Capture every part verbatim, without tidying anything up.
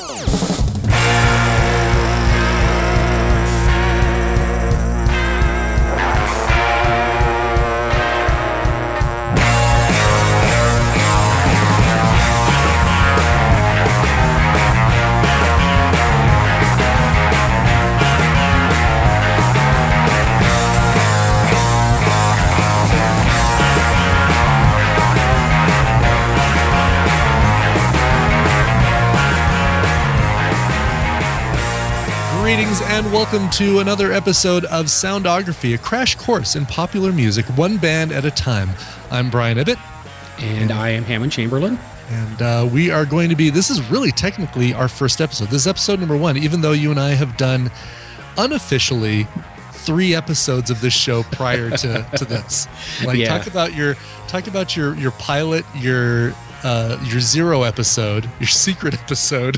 Greetings and welcome to another episode of Soundography, a crash course in popular music, one band at a time. I'm Brian Ibbett. And I am Hammond Chamberlain. And uh, we are going to be, this is really technically our first episode. This is episode number one, even though you and I have done unofficially three episodes of this show prior to, to this. Like yeah. talk about your talk about your your pilot, your uh, your zero episode, your secret episode.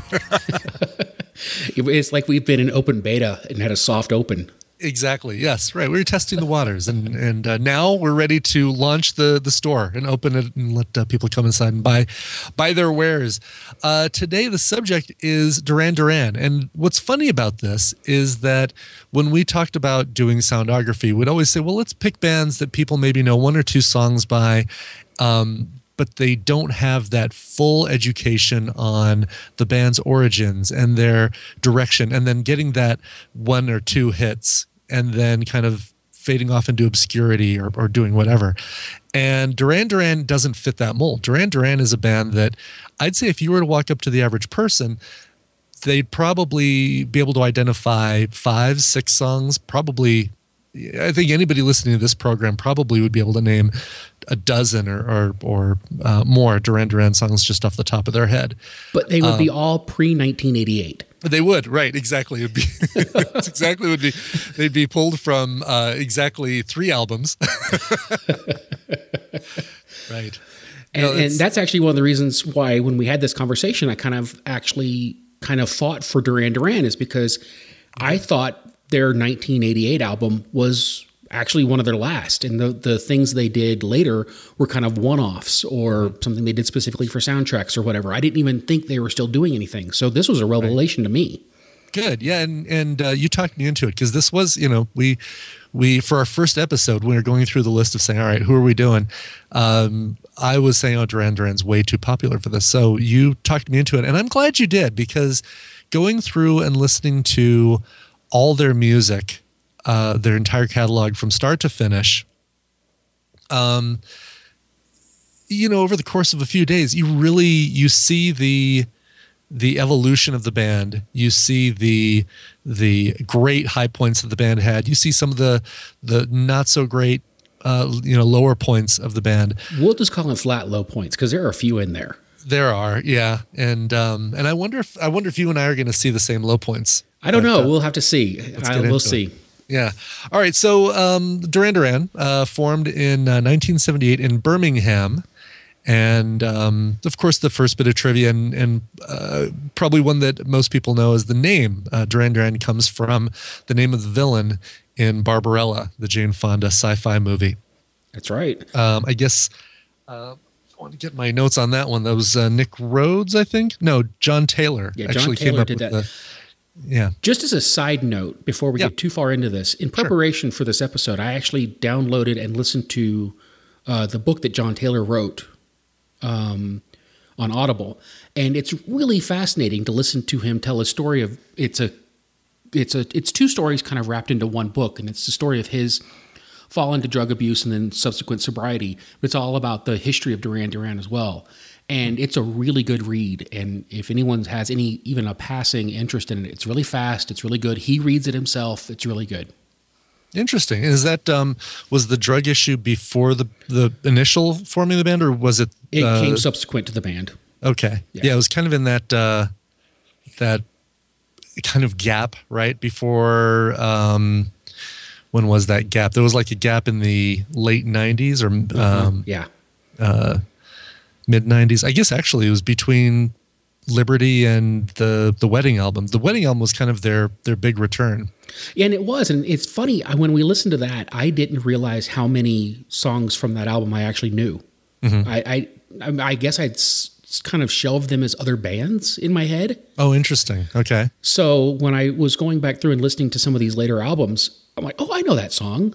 It's like we've been in open beta and had a soft open. Exactly. Yes. Right. We were testing the waters, and and uh, now we're ready to launch the the store and open it and let uh, people come inside and buy buy their wares. Uh, today, the subject is Duran Duran, and what's funny about this is that when we talked about doing Soundography, we'd always say, well, let's pick bands that people maybe know one or two songs by. Um, but they don't have that full education on the band's origins and their direction, and then getting that one or two hits and then kind of fading off into obscurity or, or doing whatever. And Duran Duran doesn't fit that mold. Duran Duran is a band that I'd say if you were to walk up to the average person, they'd probably be able to identify five, six songs, probably. I think anybody listening to this program probably would be able to name a dozen or or, or uh, more Duran Duran songs just off the top of their head. But they would um, be all pre nineteen eighty-eight. They would, right? Exactly. It'd be it's exactly would be. They'd be pulled from uh, exactly three albums. Right. And, no, and that's actually one of the reasons why when we had this conversation, I kind of actually kind of fought for Duran Duran is because I thought their nineteen eighty-eight album was actually one of their last, and the the things they did later were kind of one-offs or something they did specifically for soundtracks or whatever. I didn't even think they were still doing anything, so this was a revelation right. to me. Good, yeah, and and uh, you talked me into it because this was, you know, we we for our first episode when we were going through the list of saying, all right, who are we doing? Um, I was saying, oh, Duran Duran's way too popular for this, so you talked me into it, and I'm glad you did because going through and listening to all their music, uh, their entire catalog from start to finish, um, you know, over the course of a few days, you really, you see the, the evolution of the band. You see the, the great high points that the band had. You see some of the, the not so great, uh, you know, lower points of the band. We'll just call them flat low points because there are a few in there. There are, yeah. And, um, and I wonder if, I wonder if you and I are going to see the same low points. I don't but, know. Uh, we'll have to see. Uh, we'll see. It. Yeah. All right. So um, Duran Duran uh, formed in uh, nineteen seventy-eight in Birmingham. And, um, of course, the first bit of trivia and, and uh, probably one that most people know is the name. Uh, Duran Duran comes from the name of the villain in Barbarella, the Jane Fonda sci-fi movie. That's right. Um, I guess uh, I want to get my notes on that one. That was uh, Nick Rhodes, I think. No, John Taylor. Yeah, actually John Taylor came up did with that. The, Yeah. Just as a side note, before we yeah. get too far into this, in preparation sure. for this episode, I actually downloaded and listened to uh, the book that John Taylor wrote um, on Audible, and it's really fascinating to listen to him tell a story of it's a it's a it's two stories kind of wrapped into one book, and it's the story of his fall into drug abuse and then subsequent sobriety. But it's all about the history of Duran Duran as well. And it's a really good read. And if anyone has any, even a passing interest in it, it's really fast. It's really good. He reads it himself. It's really good. Interesting. Is that, um, was the drug issue before the, the initial forming of the band, or was it? It uh, came subsequent to the band. Okay. Yeah. yeah, it was kind of in that, uh, that kind of gap, right? Before, um, when was that gap? There was like a gap in the late nineties or, um, uh-huh. yeah. Uh, mid nineties. I guess actually it was between Liberty and the the Wedding album. The Wedding album was kind of their their big return. Yeah, and it was. And it's funny, when we listened to that, I didn't realize how many songs from that album I actually knew. Mm-hmm. I, I I guess I'd kind of shelved them as other bands in my head. Oh, interesting. Okay. So when I was going back through and listening to some of these later albums, I'm like, oh, I know that song.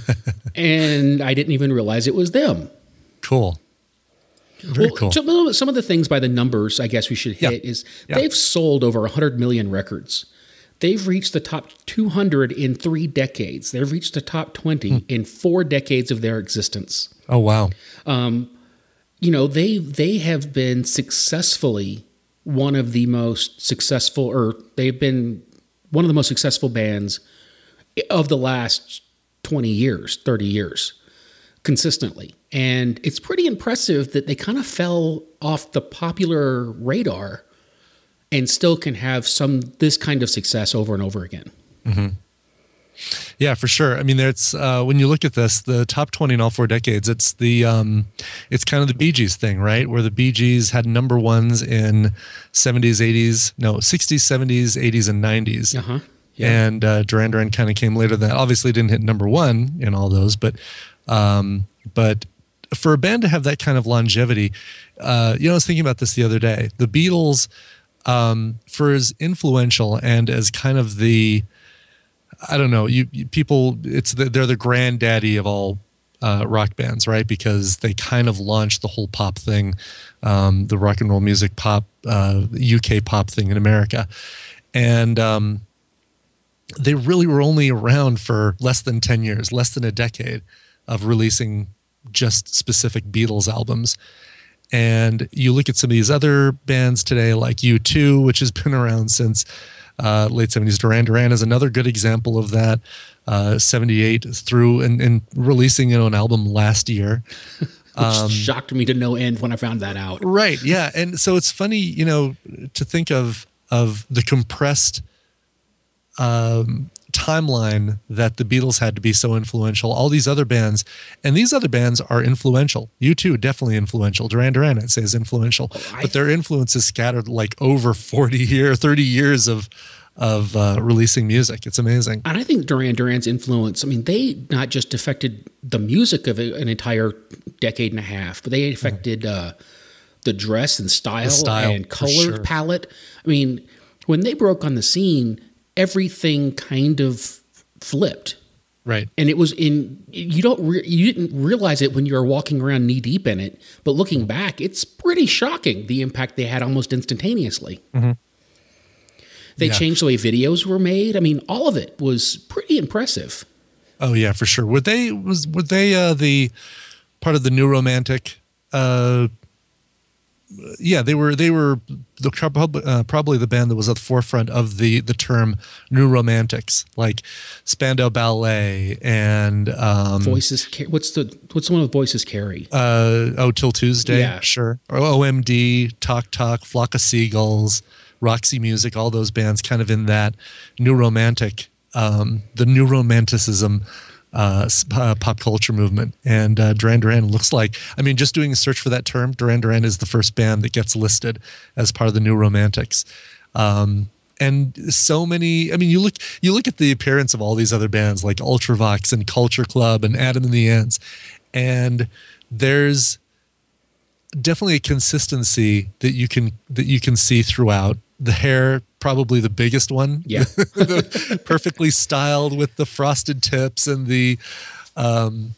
And I didn't even realize it was them. Cool. Very well, cool. So some of the things by the numbers I guess we should hit yeah. is yeah. they've sold over one hundred million records. They've reached the top two hundred in three decades. They've reached the top twenty hmm. in four decades of their existence. Oh, wow. Um, you know, they they have been successfully one of the most successful, or they've been one of the most successful bands of the last twenty years, thirty years, consistently. And it's pretty impressive that they kind of fell off the popular radar and still can have some this kind of success over and over again. Mm-hmm. Yeah, for sure. I mean, there's uh, when you look at this, the top twenty in all four decades, it's the um, it's kind of the Bee Gees thing, right? Where the Bee Gees had number ones in seventies, eighties, no, sixties, seventies, eighties, and nineties. Uh-huh. Yeah. And uh, Duran Duran kind of came later than that. Obviously didn't hit number one in all those, but um, but for a band to have that kind of longevity, uh, you know, I was thinking about this the other day. The Beatles, um, for as influential and as kind of the, I don't know, you, you people, it's the, they're the granddaddy of all uh, rock bands, right? Because they kind of launched the whole pop thing, um, the rock and roll music pop, uh, U K pop thing in America, and um, they really were only around for less than ten years, less than a decade of releasing just specific Beatles albums. And you look at some of these other bands today, like U two, which has been around since uh, late seventies. Duran Duran is another good example of that. Uh, seventy-eight through and, and releasing an own album last year. Which um, shocked me to no end when I found that out. Right, yeah. And so it's funny, you know, to think of of the compressed um, timeline that the Beatles had to be so influential. All these other bands, and these other bands are influential. U two definitely influential. Duran Duran, I'd say, is influential, oh, but their influence is scattered like over forty years, thirty years of of uh, releasing music. It's amazing. And I think Duran Duran's influence, I mean, they not just affected the music of an entire decade and a half, but they affected mm. uh, the dress and style, the style and color sure. palette. I mean, when they broke on the scene, everything kind of flipped. Right. And it was in, you don't, re, you didn't realize it when you were walking around knee deep in it, but looking back, it's pretty shocking the impact they had almost instantaneously. Mm-hmm. They yeah. changed the way videos were made. I mean, all of it was pretty impressive. Oh yeah, for sure. Were they, was, were they uh, the part of the New Romantic, uh, yeah, they were. They were the uh, probably the band that was at the forefront of the the term New Romantics, like Spandau Ballet and um, Voices. What's the what's the one with Voices Carry? Uh, oh, Till Tuesday, yeah, sure. Or O M D, Talk Talk, Flock of Seagulls, Roxy Music, all those bands, kind of in that New Romantic, um, the New Romanticism. Uh, uh, pop culture movement. And uh, Duran Duran looks like, I mean, just doing a search for that term, Duran Duran is the first band that gets listed as part of the New Romantics. Um, and so many, I mean, you look you look at the appearance of all these other bands like Ultravox and Culture Club and Adam and the Ants, and there's definitely a consistency that you can that you can see throughout. The hair, probably the biggest one. Yeah. the, perfectly styled with the frosted tips and the, um,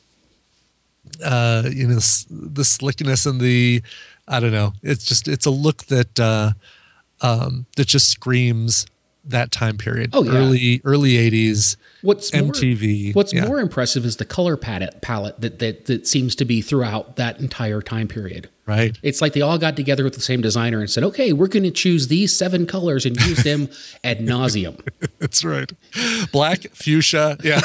uh, you know, the slickness and the, I don't know. It's just, it's a look that, uh, um, that just screams that time period. Oh, yeah. Early, early eighties. What's M T V. More, what's yeah. more impressive is the color palette, palette that, that that seems to be throughout that entire time period. Right. It's like they all got together with the same designer and said, okay, we're going to choose these seven colors and use them ad nauseum. That's right. Black, fuchsia. Yeah.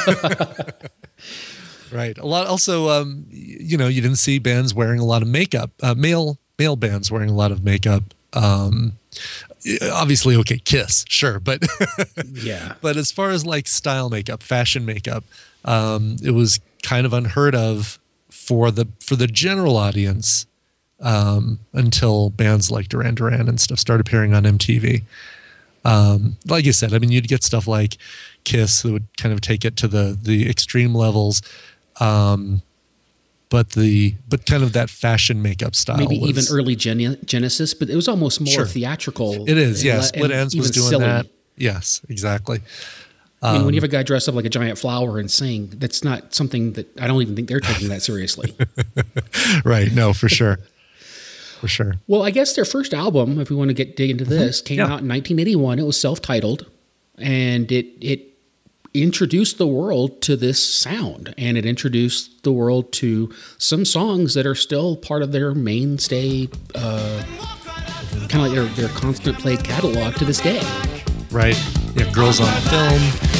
Right. A lot. Also, um, you know, you didn't see bands wearing a lot of makeup, uh, male, male bands wearing a lot of makeup. Um, obviously, okay, Kiss, sure. But yeah. But as far as like style makeup, fashion makeup, um, it was kind of unheard of for the, for the general audience. Um, until bands like Duran Duran and stuff started appearing on M T V. Um, like you said, I mean, you'd get stuff like Kiss that would kind of take it to the the extreme levels. Um, but the but kind of that fashion makeup style. Maybe was, even early Gen- Genesis, but it was almost more Sure. theatrical. It is, and yeah. le- Split and Ends was even doing silly. that. Yes, exactly. I mean, Um, when you have a guy dressed up like a giant flower and sing, that's not something that I don't even think they're taking that seriously. Right. No, for sure. For sure. Well, I guess their first album, if we want to get dig into this, came Yeah. out in nineteen eighty-one. It was self-titled, and it it introduced the world to this sound, and it introduced the world to some songs that are still part of their mainstay, uh, kind of like their, their constant play catalog to this day. Right. Yeah. Girls on Film.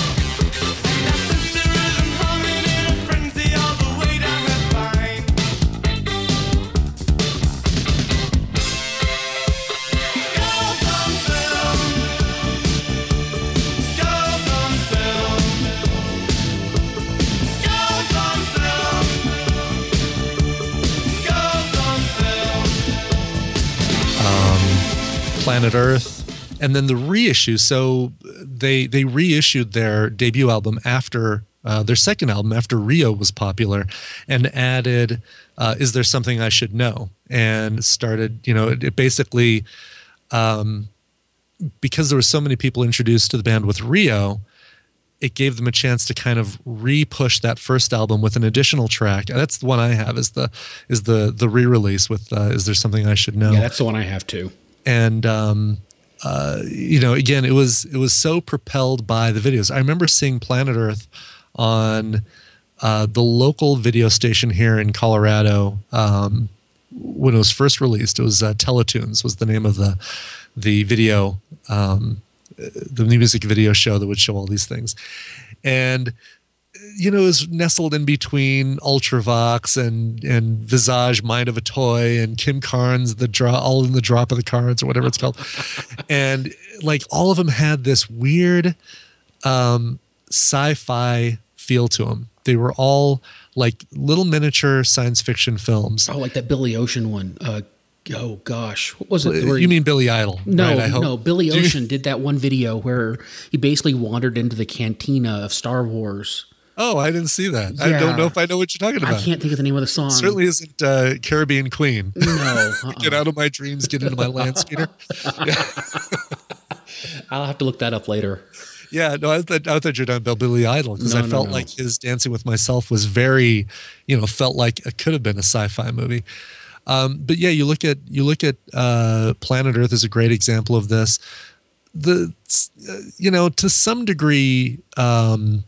Planet Earth, and then the reissue. So they they reissued their debut album after uh, their second album after Rio was popular, and added uh, "Is There Something I Should Know?" and started. You know, it, it basically um, because there were so many people introduced to the band with Rio, it gave them a chance to kind of re-push that first album with an additional track. That's the one I have. Is the is the the re-release with uh, "Is There Something I Should Know?" Yeah, that's the one I have too. And um, uh, you know, again, it was it was so propelled by the videos. I remember seeing Planet Earth on uh, the local video station here in Colorado um, when it was first released. It was uh, Teletoons was the name of the the video, um, the music video show that would show all these things, and. You know, it was nestled in between Ultravox and and Visage, Mind of a Toy, and Kim Carnes, the draw, all in the drop of the cards or whatever it's called, and like all of them had this weird um, sci-fi feel to them. They were all like little miniature science fiction films. Oh, like that Billy Ocean one. Uh, oh gosh, what was it? Where You mean Billy Idol? No, right, I hope. no. Billy Do you- Ocean did that one video where he basically wandered into the cantina of Star Wars. Oh, I didn't see that. I Yeah. don't know if I know what you're talking I about. can't think of the name of the song. Certainly isn't uh, Caribbean Queen. No. Uh-uh. Get out of my dreams, get into my land speeder. Yeah. I'll have to look that up later. Yeah, no, I thought, I thought you're talking about Billy Idol because No, I no, felt no. like his Dancing with Myself was very, you know, felt like it could have been a sci-fi movie. Um, but yeah, you look at you look at uh, Planet Earth is a great example of this. The uh, you know, to some degree, um,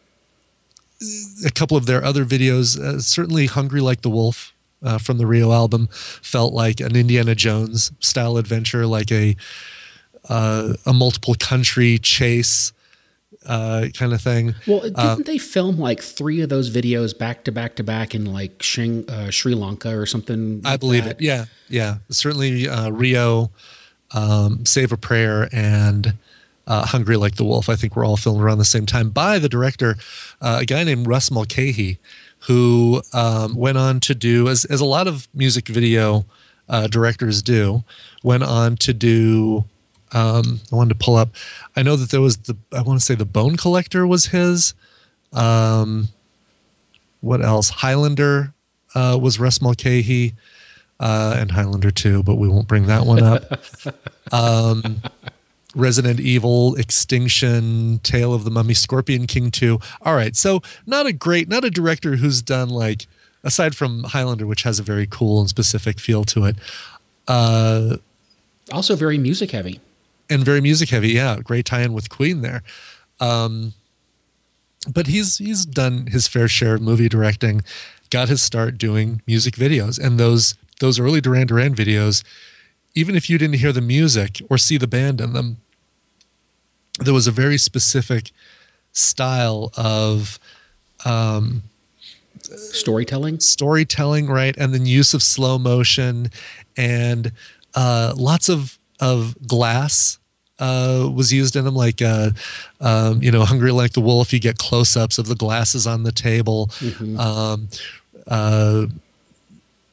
a couple of their other videos, uh, certainly "Hungry Like the Wolf" uh, from the Rio album, felt like an Indiana Jones style adventure, like a uh, a multiple country chase. Uh, kind of thing. Well, didn't Uh, they film like three of those videos back to back to back in like Shing, uh, Sri Lanka or something? I like believe that? it. Yeah, yeah. Certainly, uh, Rio, um, Save a Prayer, and uh, Hungry Like the Wolf. I think were all filmed around the same time by the director, uh, a guy named Russ Mulcahy, who um, went on to do, as as a lot of music video uh, directors do, went on to do. Um, I wanted to pull up. I know that there was the. I want to say the Bone Collector was his. Um, what else? Highlander uh, was Russ Mulcahy, uh, and Highlander two, but we won't bring that one up. um, Resident Evil, Extinction, Tale of the Mummy, Scorpion King two. All right, so not a great, not a director who's done like, aside from Highlander, which has a very cool and specific feel to it. Uh, Also very music heavy. and very music heavy. Yeah, great tie-in with Queen there. Um, but he's he's done his fair share of movie directing, got his start doing music videos, and those those early Duran Duran videos, even if you didn't hear the music or see the band in them, there was a very specific style of um, Storytelling. storytelling, right, and then use of slow motion and uh, lots of of glass uh, was used in them, like uh, um, you know, Hungry Like the Wolf. You get close ups of the glasses on the table. Mm-hmm. Um, uh,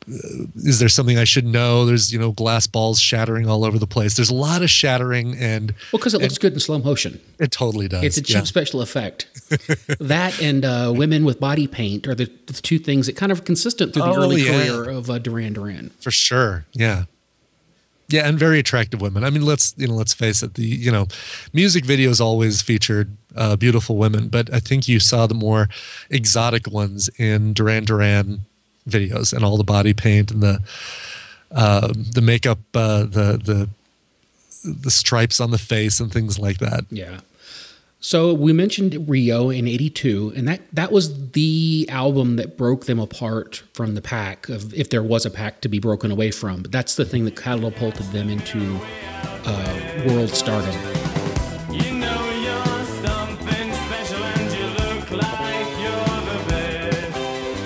is there something I should know? There's, you know, glass balls shattering all over the place. There's a lot of shattering, and well, because it looks good in slow motion. It totally does. It's a cheap yeah. special effect. That and uh, women with body paint are the, the two things that kind of consistent through the oh, early yeah. career of uh, Duran Duran. For sure, yeah, yeah, and very attractive women. I mean, let's you know, let's face it. The you know, music videos always featured uh, beautiful women, but I think you saw the more exotic ones in Duran Duran videos, and all the body paint and the uh, the makeup, uh, the the the stripes on the face and things like that. Yeah. So we mentioned Rio in eighty-two, and that, that was the album that broke them apart from the pack, of if there was a pack to be broken away from. But that's the thing that catapulted them into uh, world stardom. You know you're something special and you look like you're the best.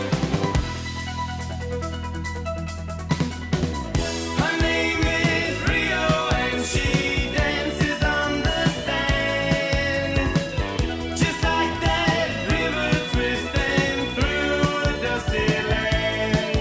Her name is Rio and she dances on the sand, just like that river twisting through a dusty land.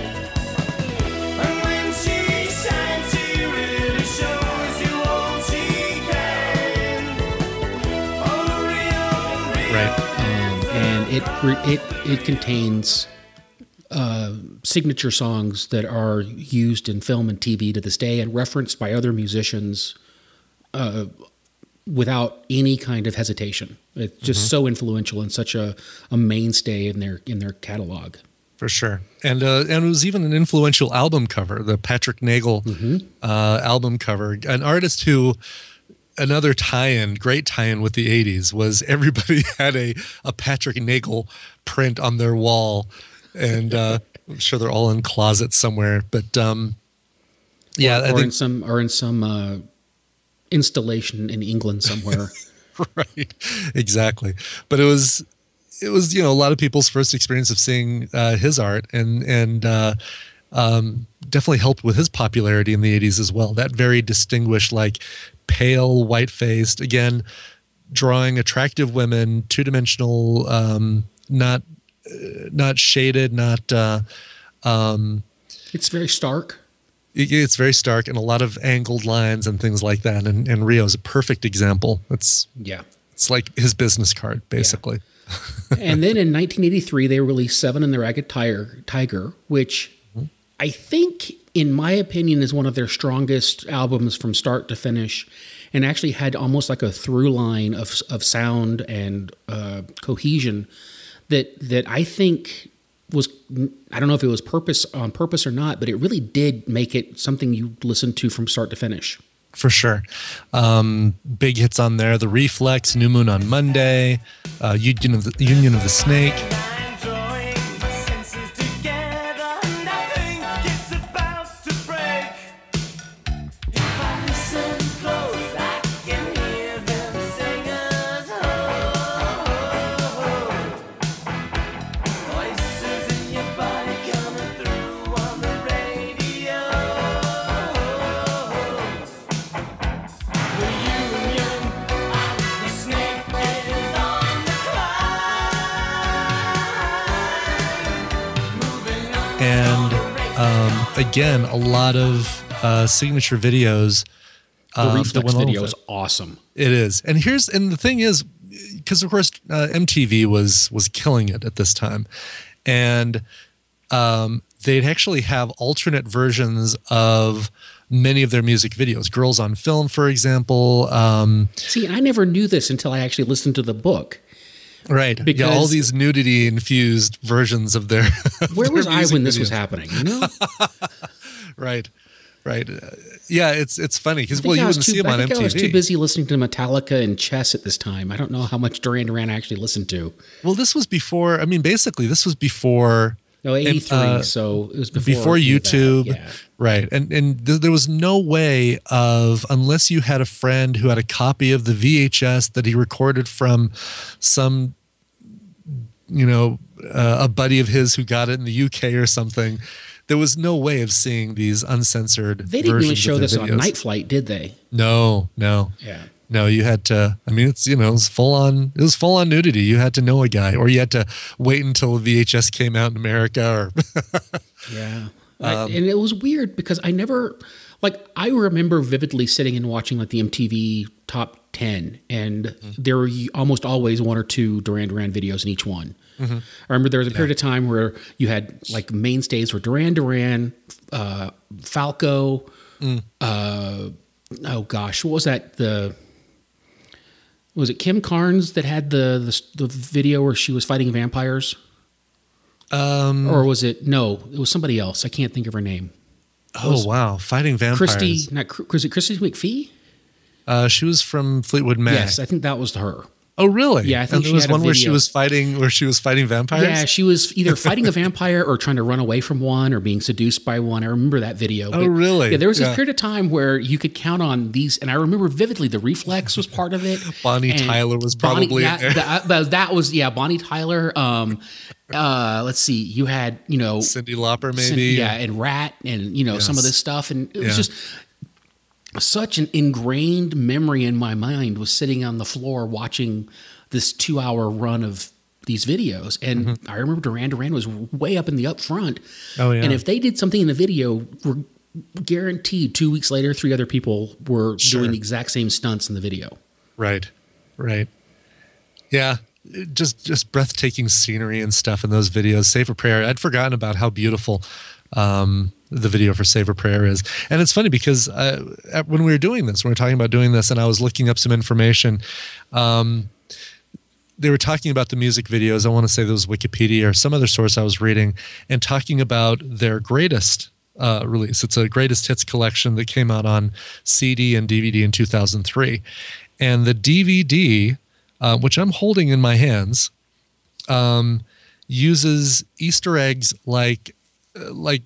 And when she shines, she really shows you all she can. Oh, Rio, Rio. Right. Um, and it it it contains uh, signature songs that are used in film and T V to this day and referenced by other musicians uh, without any kind of hesitation. It's just mm-hmm. so influential and such a, a mainstay in their in their catalog. For sure. And uh, and it was even an influential album cover, the Patrick Nagel mm-hmm. uh, album cover. An artist who, another tie-in, great tie-in with the eighties, was everybody had a, a Patrick Nagel print on their wall. And uh, I'm sure they're all in closets somewhere. But um, yeah, or, I or think in some or in some uh, installation in England somewhere. Right, exactly. But it was, it was you know, a lot of people's first experience of seeing uh, his art, and and uh, um, definitely helped with his popularity in the eighties as well. That very distinguished, like pale, white-faced, again, drawing attractive women, two-dimensional, um, not uh, not shaded, not. Uh, um, it's very stark. It's very stark, and a lot of angled lines and things like that. And, and Rio is a perfect example. It's yeah, it's like his business card, basically. Yeah. And then in nineteen eighty-three, they released Seven and the Ragged Tiger, Tiger which mm-hmm. I think, in my opinion, is one of their strongest albums from start to finish, and actually had almost like a through line of of sound and uh, cohesion that that I think was, I don't know if it was purpose on purpose or not, but it really did make it something you listen to from start to finish. For sure. Um, big hits on there: The Reflex, New Moon on Monday, uh, Union of the Union of the Snake. And um, again, a lot of uh, signature videos. Um, the Reflex video is awesome. It is, and here's and the thing is, because of course uh, M T V was was killing it at this time, and um, they'd actually have alternate versions of many of their music videos. Girls on Film, for example. Um, See, I never knew this until I actually listened to the book. Right. Because yeah, all these nudity infused versions of their. Of where their was I when this videos. was happening? You know. Right. Right. Uh, yeah, it's it's funny because well, you wouldn't see them on M T V. I was too busy listening to Metallica and Chess at this time. I don't know how much Duran Duran I actually listened to. Well, this was before. I mean, basically, this was before. No, eighty-three. Uh, so it was before, before YouTube, yeah. Right? And and th- there was no way of, unless you had a friend who had a copy of the V H S that he recorded from some, you know, uh, a buddy of his who got it in the U K or something. There was no way of seeing these uncensored. They didn't really show this videos. on Night Flight, did they? No, no. Yeah. No, you had to. I mean, it's you know, it was full on. It was full on nudity. You had to know a guy, or you had to wait until V H S came out in America. Or yeah, I, um, and it was weird because I never, like, I remember vividly sitting and watching like the M T V top ten, and mm-hmm. there were almost always one or two Duran Duran videos in each one. Mm-hmm. I remember there was a period yeah. of time where you had like mainstays were Duran Duran, uh, Falco, mm. uh, oh gosh, what was that? The was it Kim Carnes that had the the, the video where she was fighting vampires? Um, or was it no? It was somebody else. I can't think of her name. Oh wow, fighting vampires. Christy, not was it Christy McPhee? Uh, she was from Fleetwood Mac. Yes, I think that was her. Oh really? Yeah, I think and there she was had a one where video. she was fighting where she was fighting vampires. Yeah, she was either fighting a vampire or trying to run away from one or being seduced by one. I remember that video. Oh, but, really? Yeah, there was yeah. this period of time where you could count on these, and I remember vividly the Reflex was part of it. Bonnie and Tyler was probably Bonnie, in there. That, that, that was yeah, Bonnie Tyler. Um, uh, let's see, you had you know Cyndi Lauper maybe, Cindy, yeah, and Rat, and you know yes. some of this stuff, and it was yeah. just. Such an ingrained memory in my mind was sitting on the floor watching this two hour run of these videos. And mm-hmm. I remember Duran Duran was way up in the up front. Oh, yeah. And if they did something in the video, we're guaranteed two weeks later, three other people were sure. doing the exact same stunts in the video. Right. Right. Yeah. Just, just breathtaking scenery and stuff in those videos. Save a Prayer. I'd forgotten about how beautiful, um, the video for Save a Prayer is. And it's funny because uh, when we were doing this, when we were talking about doing this and I was looking up some information, um, they were talking about the music videos. I want to say there was Wikipedia or some other source I was reading and talking about their greatest uh, release. It's a greatest hits collection that came out on C D and D V D in two thousand three. And the D V D, uh, which I'm holding in my hands, um, uses Easter eggs like, uh, like,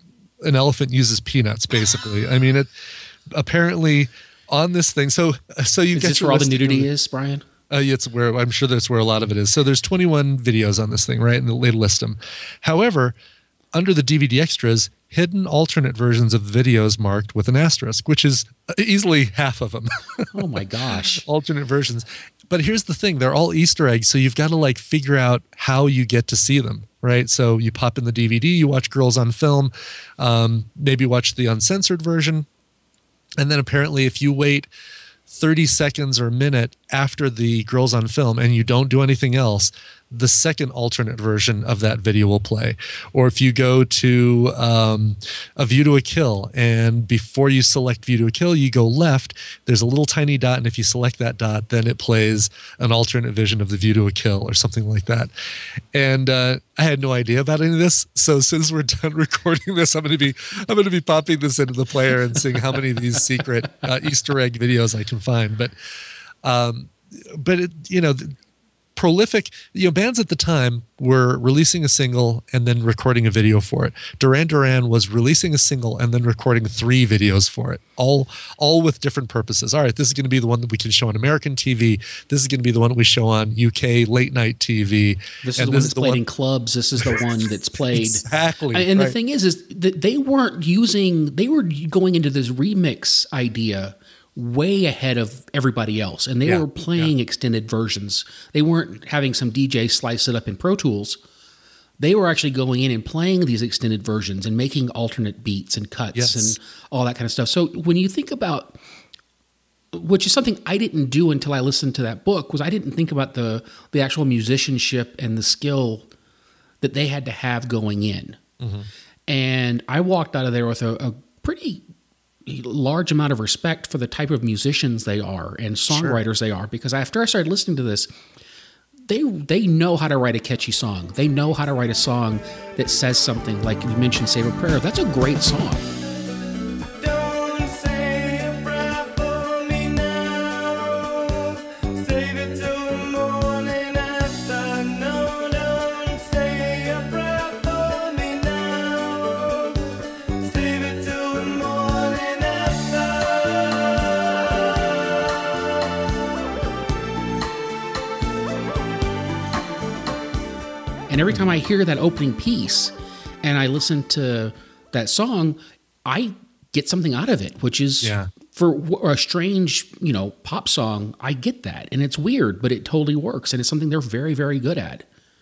an elephant uses peanuts, basically. I mean, it apparently on this thing. So, so you is get this where all the nudity is, Brian? Uh, it's where I'm sure that's where a lot of it is. So there's twenty-one videos on this thing, right? And they list them. However, under the D V D extras, hidden alternate versions of videos marked with an asterisk, which is easily half of them. Oh my gosh. Alternate versions. But here's the thing. They're all Easter eggs. So you've got to like figure out how you get to see them. Right. So you pop in the D V D, you watch Girls on Film, um, maybe watch the uncensored version. And then apparently if you wait thirty seconds or a minute after the Girls on Film and you don't do anything else, the second alternate version of that video will play. Or if you go to um, A View to a Kill, and before you select View to a Kill, you go left, there's a little tiny dot, and if you select that dot, then it plays an alternate vision of The View to a Kill or something like that. And uh, I had no idea about any of this, so as soon as we're done recording this, I'm going to be I'm going to be popping this into the player and seeing how many of these secret uh, Easter egg videos I can find. But um, but it, you know. Prolific, you know, bands at the time were releasing a single and then recording a video for it. Duran Duran was releasing a single and then recording three videos for it, all all with different purposes. All right, this is going to be the one that we can show on American T V. This is going to be the one that we show on U K late night T V. This is and the one that's played one- in clubs. This is the one that's played. Exactly. And right. the thing is, is that they weren't using, they were going into this remix idea way ahead of everybody else. And they yeah, were playing yeah. extended versions. They weren't having some D J slice it up in Pro Tools. They were actually going in and playing these extended versions and making alternate beats and cuts yes. and all that kind of stuff. So when you think about, which is something I didn't do until I listened to that book, was I didn't think about the the actual musicianship and the skill that they had to have going in. Mm-hmm. And I walked out of there with a, a pretty large amount of respect for the type of musicians they are and songwriters sure. they are, because after I started listening to this, they they know how to write a catchy song. They know how to write a song that says something, like you mentioned Save a Prayer. That's a great song. And every time I hear that opening piece and I listen to that song, I get something out of it, which is yeah. for a strange, you know, pop song. I get that. And it's weird, but it totally works. And it's something they're very, very good at.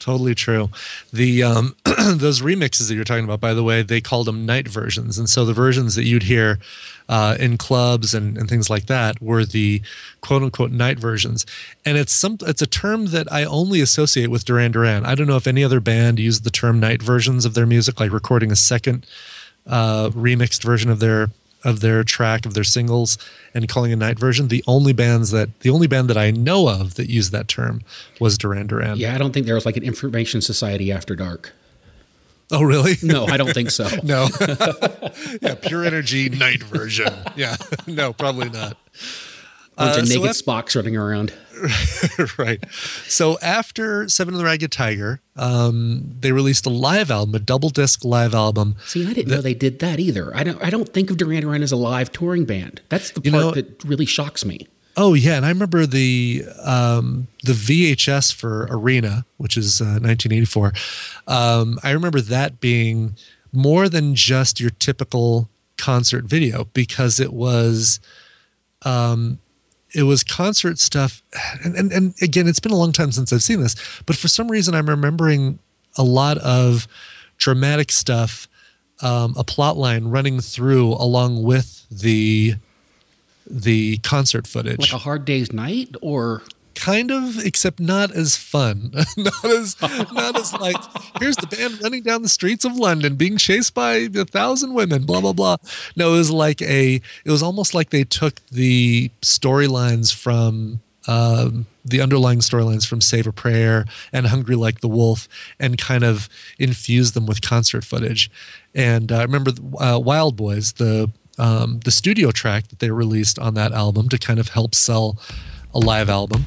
Totally true. The um, those remixes that you're talking about, by the way, they called them night versions, and so the versions that you'd hear uh, in clubs and, and things like that were the quote unquote night versions. And it's some it's a term that I only associate with Duran Duran. I don't know if any other band used the term night versions of their music, like recording a second uh, remixed version of their of their track of their singles and calling a night version. The only bands that the only band that I know of that used that term was Duran Duran. Yeah, I don't think there was like an Information Society After Dark. Oh, really? No, I don't think so. No. Yeah, Pure Energy night version. Yeah, no, probably not. Bunch Uh, of so naked af- Spocks running around. Right. So after Seven and the Ragged Tiger, um, they released a live album, a double disc live album. See, I didn't know they did that either. I don't. I don't think of Duran Duran as a live touring band. That's the part You know- that really shocks me. Oh yeah, and I remember the um, the V H S for Arena, which is uh, nineteen eighty-four. Um, I remember that being more than just your typical concert video because it was. Um, It was concert stuff. And, and, and again, it's been a long time since I've seen this, but for some reason I'm remembering a lot of dramatic stuff, um, a plot line running through along with the, the concert footage. Like a Hard Day's Night, or Kind of, except not as fun. not as, not as like, here's the band running down the streets of London being chased by a thousand women, blah, blah, blah. No, it was like a, it was almost like they took the storylines from, um, the underlying storylines from Save a Prayer and Hungry Like the Wolf and kind of infused them with concert footage. And uh, I remember uh, Wild Boys, the, um, the studio track that they released on that album to kind of help sell a live album.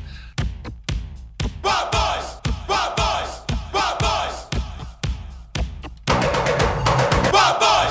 Wild boys, wild boys, wild boys, wild boys.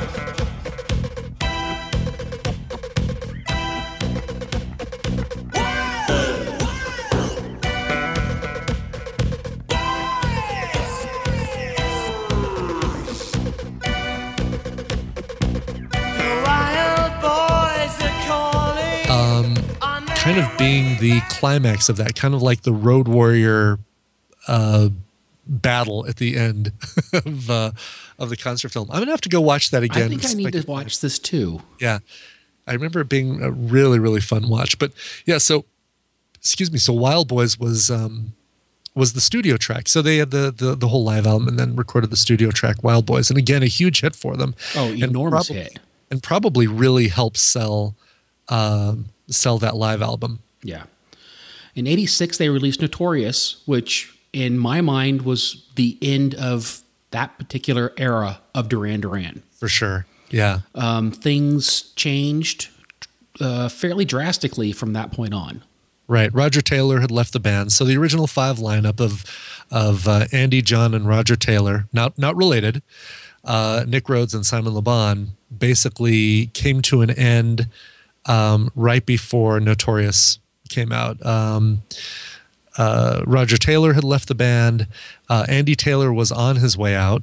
The wild boys are calling. Um, kind of being the climax of that, kind of like the Road Warrior uh, battle at the end of uh, of the concert film. I'm gonna have to go watch that again. I think I need to watch this too. Yeah, I remember it being a really really fun watch. But yeah, so excuse me. So Wild Boys was um, was the studio track. So they had the, the the whole live album and then recorded the studio track Wild Boys, and again a huge hit for them. Oh, And enormous probably- hit. and probably really helped sell um, sell that live album. Yeah. In eighty-six, they released Notorious, which in my mind was the end of that particular era of Duran Duran. For sure. Yeah. Um, things changed uh, fairly drastically from that point on. Right. Roger Taylor had left the band. So the original five lineup of of uh, Andy, John, and Roger Taylor, not not related, uh, Nick Rhodes and Simon Le Bon, basically came to an end um, right before Notorious came out. Um, uh, Roger Taylor had left the band. Uh, Andy Taylor was on his way out.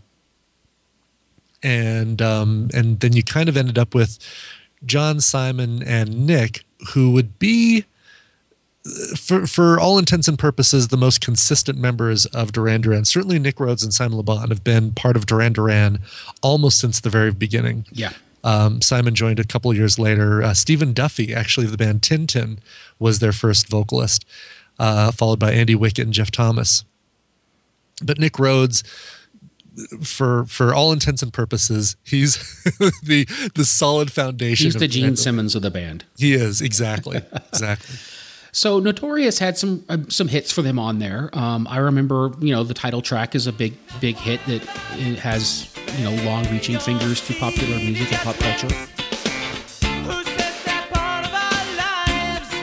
And um, and then you kind of ended up with John, Simon, and Nick, who would be, for for all intents and purposes, the most consistent members of Duran Duran. Certainly Nick Rhodes and Simon Le Bon have been part of Duran Duran almost since the very beginning. Yeah. Um, Simon joined a couple of years later. Uh, Stephen Duffy, actually of the band Tin Tin, was their first vocalist, uh, followed by Andy Wickett and Jeff Thomas. But Nick Rhodes, for for all intents and purposes, he's the the solid foundation. He's of the Duran Gene Duran. Simmons of the band. He is, exactly. Exactly. So Notorious had some uh, some hits for them on there. Um, I remember, you know, the title track is a big big hit that it has, you know, long-reaching fingers to popular music and pop culture. Who says that part of our lives?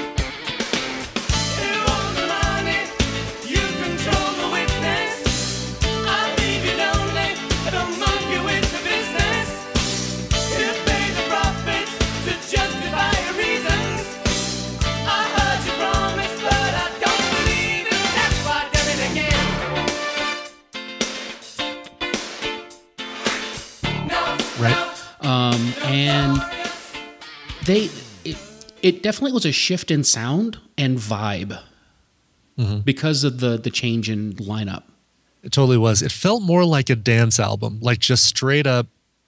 You want the money, you control the witness. I'll leave you lonely, don't monkey with the business. You pay the profits to justify your reasons. I heard you promise, but I don't believe it. That's why I did it again. No, Right. Um, and they it, it definitely was a shift in sound and vibe because of the the change in lineup. It totally was. It felt more like a dance album, like just straight up,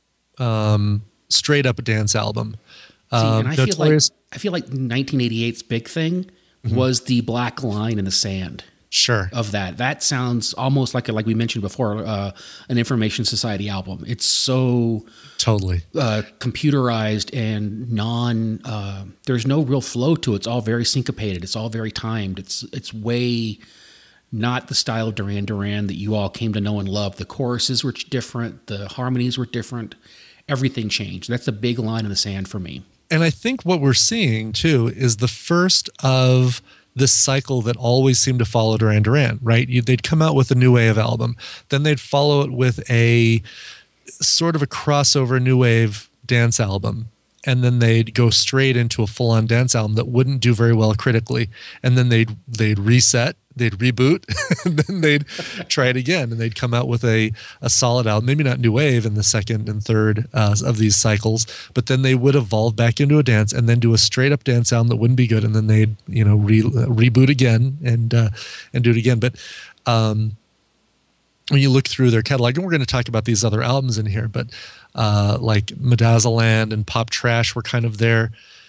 um, straight up a dance album. See, Um, and I feel like Notorious- I feel like nineteen eighty-eight's big thing was the black line in the sand Sure. of that. That sounds almost like a, like we mentioned before, uh, an Information Society album. It's so Totally. uh, computerized and non. Uh, there's no real flow to it. It's all very syncopated. It's all very timed. It's it's way not the style of Duran Duran that you all came to know and love. The choruses were different. The harmonies were different. Everything changed. That's a big line in the sand for me. And I think what we're seeing too is the first of this cycle that always seemed to follow Duran Duran, right? You, they'd come out with a new wave album, then they'd follow it with a sort of a crossover new wave dance album, and then they'd go straight into a full-on dance album that wouldn't do very well critically, and then they'd they'd reset, they'd reboot, and then they'd try it again, and they'd come out with a a solid album, maybe not new wave in the second and third uh, of these cycles, but then they would evolve back into a dance, and then do a straight-up dance album that wouldn't be good, and then they'd you know re, uh, reboot again and uh, and do it again, but. Um, when you look through their catalog, and we're going to talk about these other albums in here, but uh, like Medazzaland and Pop Trash were kind of their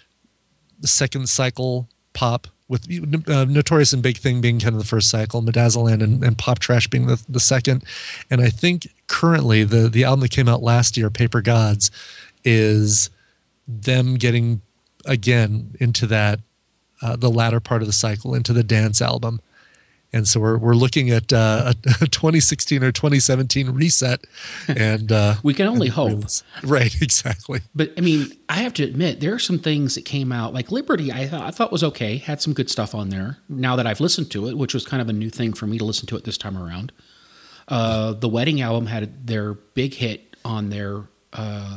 second cycle pop, with uh, Notorious and Big Thing being kind of the first cycle, Medazzaland and, and Pop Trash being the, the second. And I think currently the, the album that came out last year, Paper Gods, is them getting again into that, uh, the latter part of the cycle, into the dance album. And so we're we're looking at uh, a twenty sixteen or twenty seventeen reset, and uh, We can only and hope. realize- Right, exactly. But I mean, I have to admit, there are some things that came out, like Liberty. I thought I thought was okay, had some good stuff on there. Now that I've listened to it, which was kind of a new thing for me to listen to it this time around. Uh, the Wedding album had their big hit on there. Uh,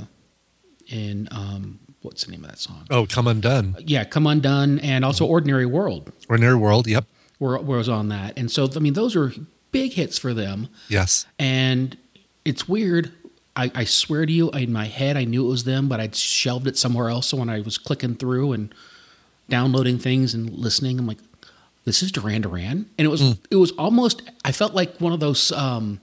in um, what's the name of that song? Oh, Come Undone, Yeah, Come Undone, and also Ordinary World Ordinary World. Yep. were was on that. And so, I mean, those are big hits for them. Yes. And it's weird. I, I swear to you, in my head, I knew it was them, but I'd shelved it somewhere else. So when I was clicking through and downloading things and listening, I'm like, this is Duran Duran. And it was, Mm. it was almost, I felt like one of those, um,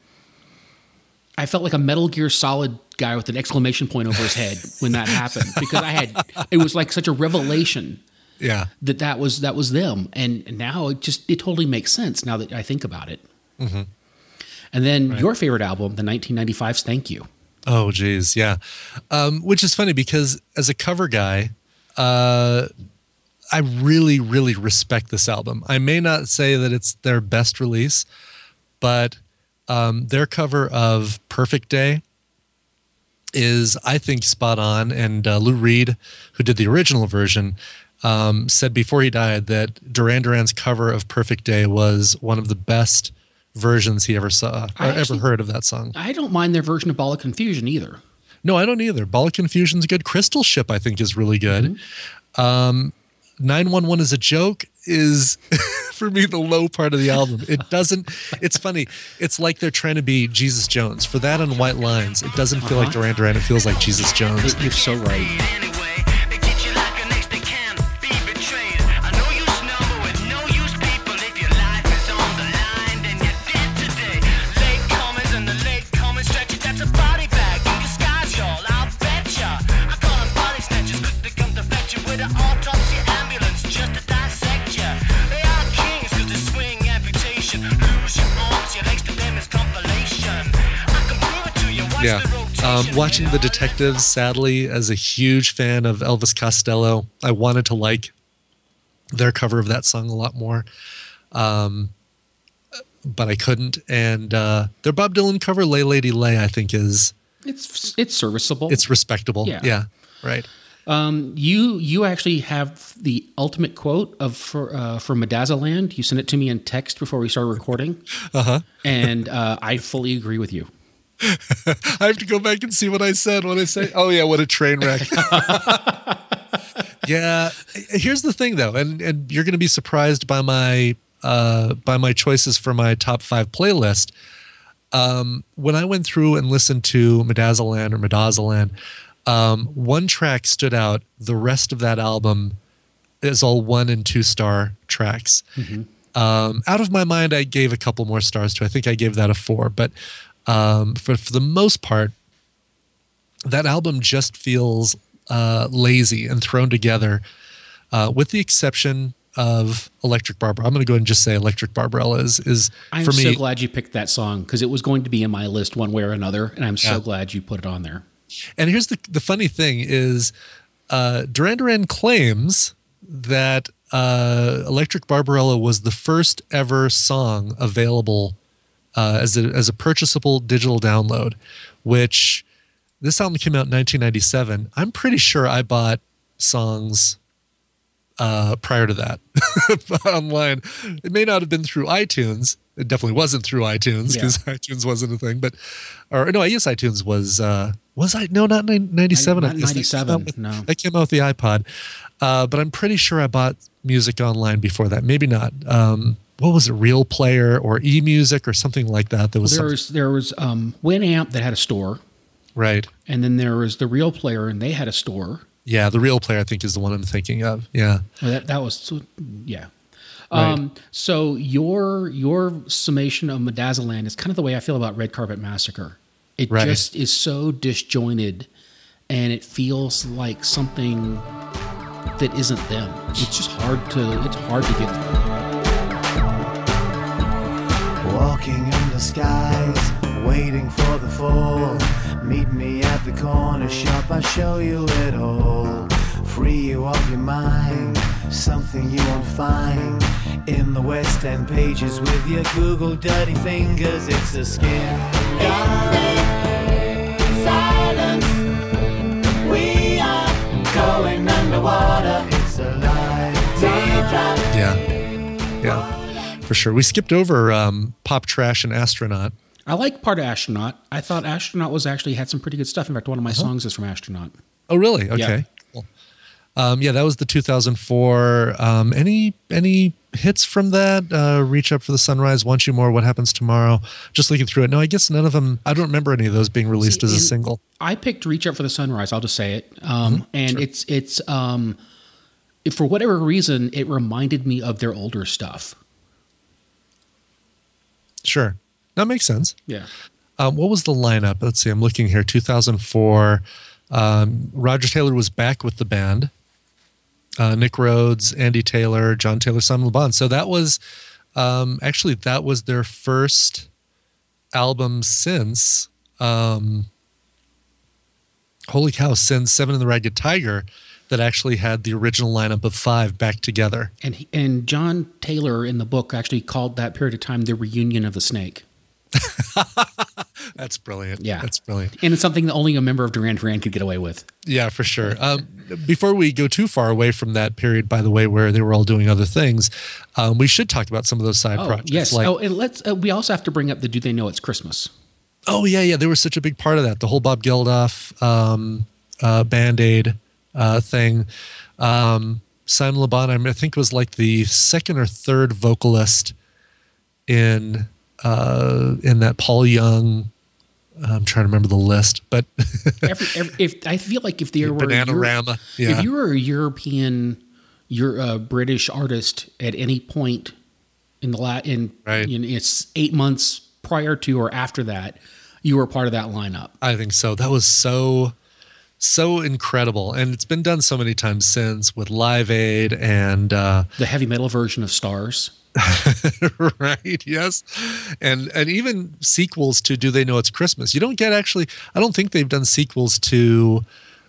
I felt like a Metal Gear Solid guy with an exclamation point over his head when that happened, because I had, it was like such a revelation Yeah. that that was that was them, and now it just it totally makes sense now that I think about it. Mm-hmm. And then your favorite album, the nineteen ninety-five's "Thank You." Oh, geez, yeah. Um, which is funny because as a cover guy, uh, I really, really respect this album. I may not say that it's their best release, but um, their cover of "Perfect Day" is, I think, spot on. And uh, Lou Reed, who did the original version, um, said before he died that Duran Duran's cover of "Perfect Day" was one of the best versions he ever saw or I ever actually- heard of that song. I don't mind their version of "Ball of Confusion" either. No, I don't either. Ball of Confusion's good. Crystal Ship, I think, is really good. Um, nine one one is a joke is, for me, the low part of the album. It doesn't, it's funny. It's like they're trying to be Jesus Jones. For that and White Lines, it doesn't feel like Duran Duran. It feels like Jesus Jones. You're so right. Anyway, they get you like an ex, they can't be betrayed. I know you snubble with no use people. If your life is on the line, then you're dead today. Late comers and the late comers stretch you. That's a body bag in disguise, y'all. I'll betcha. I call them body snatchers, quick to come to fetch you with an autopsy ambulance just to dissect you. They are kings 'cause they swing amputation. Lose your arms, your legs to them is compilation. I can prove it to you. Watch Yeah. the rotation. Um, watching The Detectives, sadly, as a huge fan of Elvis Costello, I wanted to like their cover of that song a lot more. Um, but I couldn't. And uh, their Bob Dylan cover, Lay Lady Lay, I think is, It's it's serviceable. it's respectable. Yeah. Yeah. Right. um, you you actually have the ultimate quote of for uh, from Medazzaland. You sent it to me in text before we started recording, Uh-huh. and uh, I fully agree with you. I have to go back and see what I said. What I say? Oh yeah, what a train wreck. Yeah. Here's the thing though, and, and you're gonna be surprised by my uh, by my choices for my top five playlist. Um, when I went through and listened to Medazzaland or Medazzaland, um, one track stood out. The rest of that album is all one and two star tracks. Um, Out of My Mind, I gave a couple more stars to. I think I gave that a four. But um, for, for the most part, that album just feels uh, lazy and thrown together, uh, with the exception of Electric Barbarella. I'm going to go ahead and just say Electric Barbarella is, is I'm for me. so glad you picked that song because it was going to be in my list one way or another, and I'm so Yeah. glad you put it on there. And here's the the funny thing is, uh, Duran Duran claims that uh, Electric Barbarella was the first ever song available uh, as a as a purchasable digital download, which this album came out in nineteen ninety-seven. I'm pretty sure I bought songs uh, prior to that online. It may not have been through iTunes. It definitely wasn't through iTunes because Yeah. iTunes wasn't a thing. But or no, I guess iTunes was. Uh, was I? No, not ninety-seven. Not I guess that ninety-seven, came out with- no. That came out with the iPod. Uh, but I'm pretty sure I bought music online before that. Maybe not. Um, what was it? Real Player or eMusic or something like that. There was There something, was there was um, Winamp that had a store, right. and then there was the Real Player, and they had a store. Yeah, the Real Player I think is the one I'm thinking of. Yeah. Well, that that was yeah. Right. Um, so your your summation of Medazzaland is kind of the way I feel about Red Carpet Massacre. It Right. just is so disjointed, and it feels like something that isn't them. It's just hard to it's hard to get through. Walking in the skies, waiting for the fall. Meet me at the corner shop, I'll show you it all. Free you of your mind, something you won't find in the West End pages with your Google dirty fingers. It's a skin dive, silence. We are going underwater. It's a live teardrop. Yeah. Yeah. For sure. We skipped over um, Pop Trash and Astronaut. I like part of Astronaut. I thought Astronaut was actually had some pretty good stuff. In fact, one of my songs is from Astronaut. Oh, really? Okay. Yeah. Cool. Um, yeah, that was the two thousand four. Um, any any hits from that? Uh, Reach Up for the Sunrise, Want You More, What Happens Tomorrow? Just looking through it. No, I guess none of them. I don't remember any of those being released See, as a in- single. I picked "Reach Up for the Sunrise." I'll just say it, um, and sure. it's it's um, if for whatever reason it reminded me of their older stuff. Sure. That makes sense. Yeah, Um, what was the lineup? Let's see. I'm looking here. two thousand four. Um, Roger Taylor was back with the band. Uh, Nick Rhodes, Andy Taylor, John Taylor, Simon Le Bon. So that was um, actually that was their first album since um, holy cow, since Seven and the Ragged Tiger, that actually had the original lineup of five back together. and he- and John Taylor in the book actually called that period of time the reunion of the Snake, That's brilliant. Yeah. That's brilliant. and it's something that only a member of Duran Duran could get away with. Yeah, for sure. Um, before we go too far away from that period, by the way, where they were all doing other things, um, we should talk about some of those side Oh projects. yes. Like, oh, and let's. Uh, we also have to bring up the "Do They Know It's Christmas?" oh, yeah, yeah. They were such a big part of that. The whole Bob Geldof um, uh, Band-Aid uh, thing. Um, Simon Le Bon, I, mean, I think, was like the second or third vocalist in uh, in that Paul Young. I'm trying to remember the list, but Every, every, if I feel like if there were Bananarama, yeah. if you were a European, you're a British artist at any point in the la- in, Right. in it's eight months prior to or after that, you were part of that lineup. I think so. That was so, so incredible. And it's been done so many times since with Live Aid and, uh, The heavy metal version of Stars. right. Yes. And, and even sequels to Do They Know It's Christmas? You don't get actually, I don't think they've done sequels to,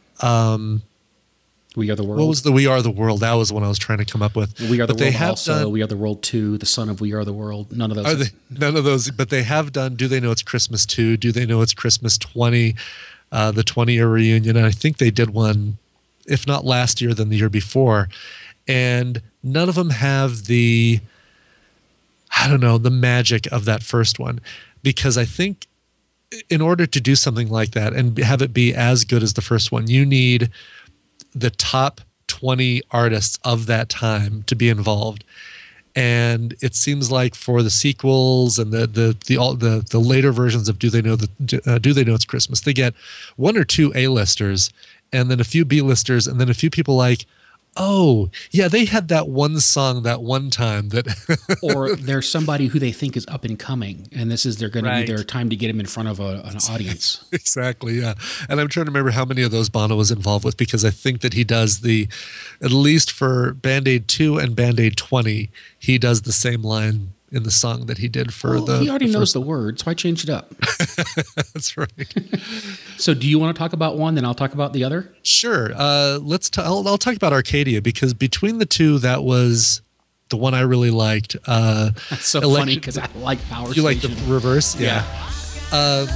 We Are the World. what was the We Are the World? That was one I was trying to come up with. We Are the But they World have also. done- We Are the World two. The Son of We Are the World. None of those. Are they, none of those, but they have done Do They Know It's Christmas two? Do They Know It's Christmas twenty? Uh, the twenty year reunion. And I think they did one, if not last year, then the year before. And none of them have the, I don't know, the magic of that first one. Because I think in order to do something like that and have it be as good as the first one, you need the top twenty artists of that time to be involved. And it seems like for the sequels and the the the all the, the later versions of Do They Know the uh, Do They Know It's Christmas, they get one or two A-listers and then a few B-listers and then a few people like, Oh, yeah, they had that one song that one time that or there's somebody who they think is up and coming, and this is they're going Right. to be their time to get him in front of a, an audience. Exactly, yeah. And I'm trying to remember how many of those Bono was involved with, because I think that he does the, at least for Band-Aid two and Band-Aid twenty, he does the same line in the song that he did for Well, the. he already the knows first- the word, so I changed it up. That's right. So do you want to talk about one, then I'll talk about the other? Sure. Uh, let's. T- I'll, I'll talk about Arcadia, because between the two, that was the one I really liked. Uh, That's so Elect- funny because I like Power You like the Station. reverse? Yeah. Uh,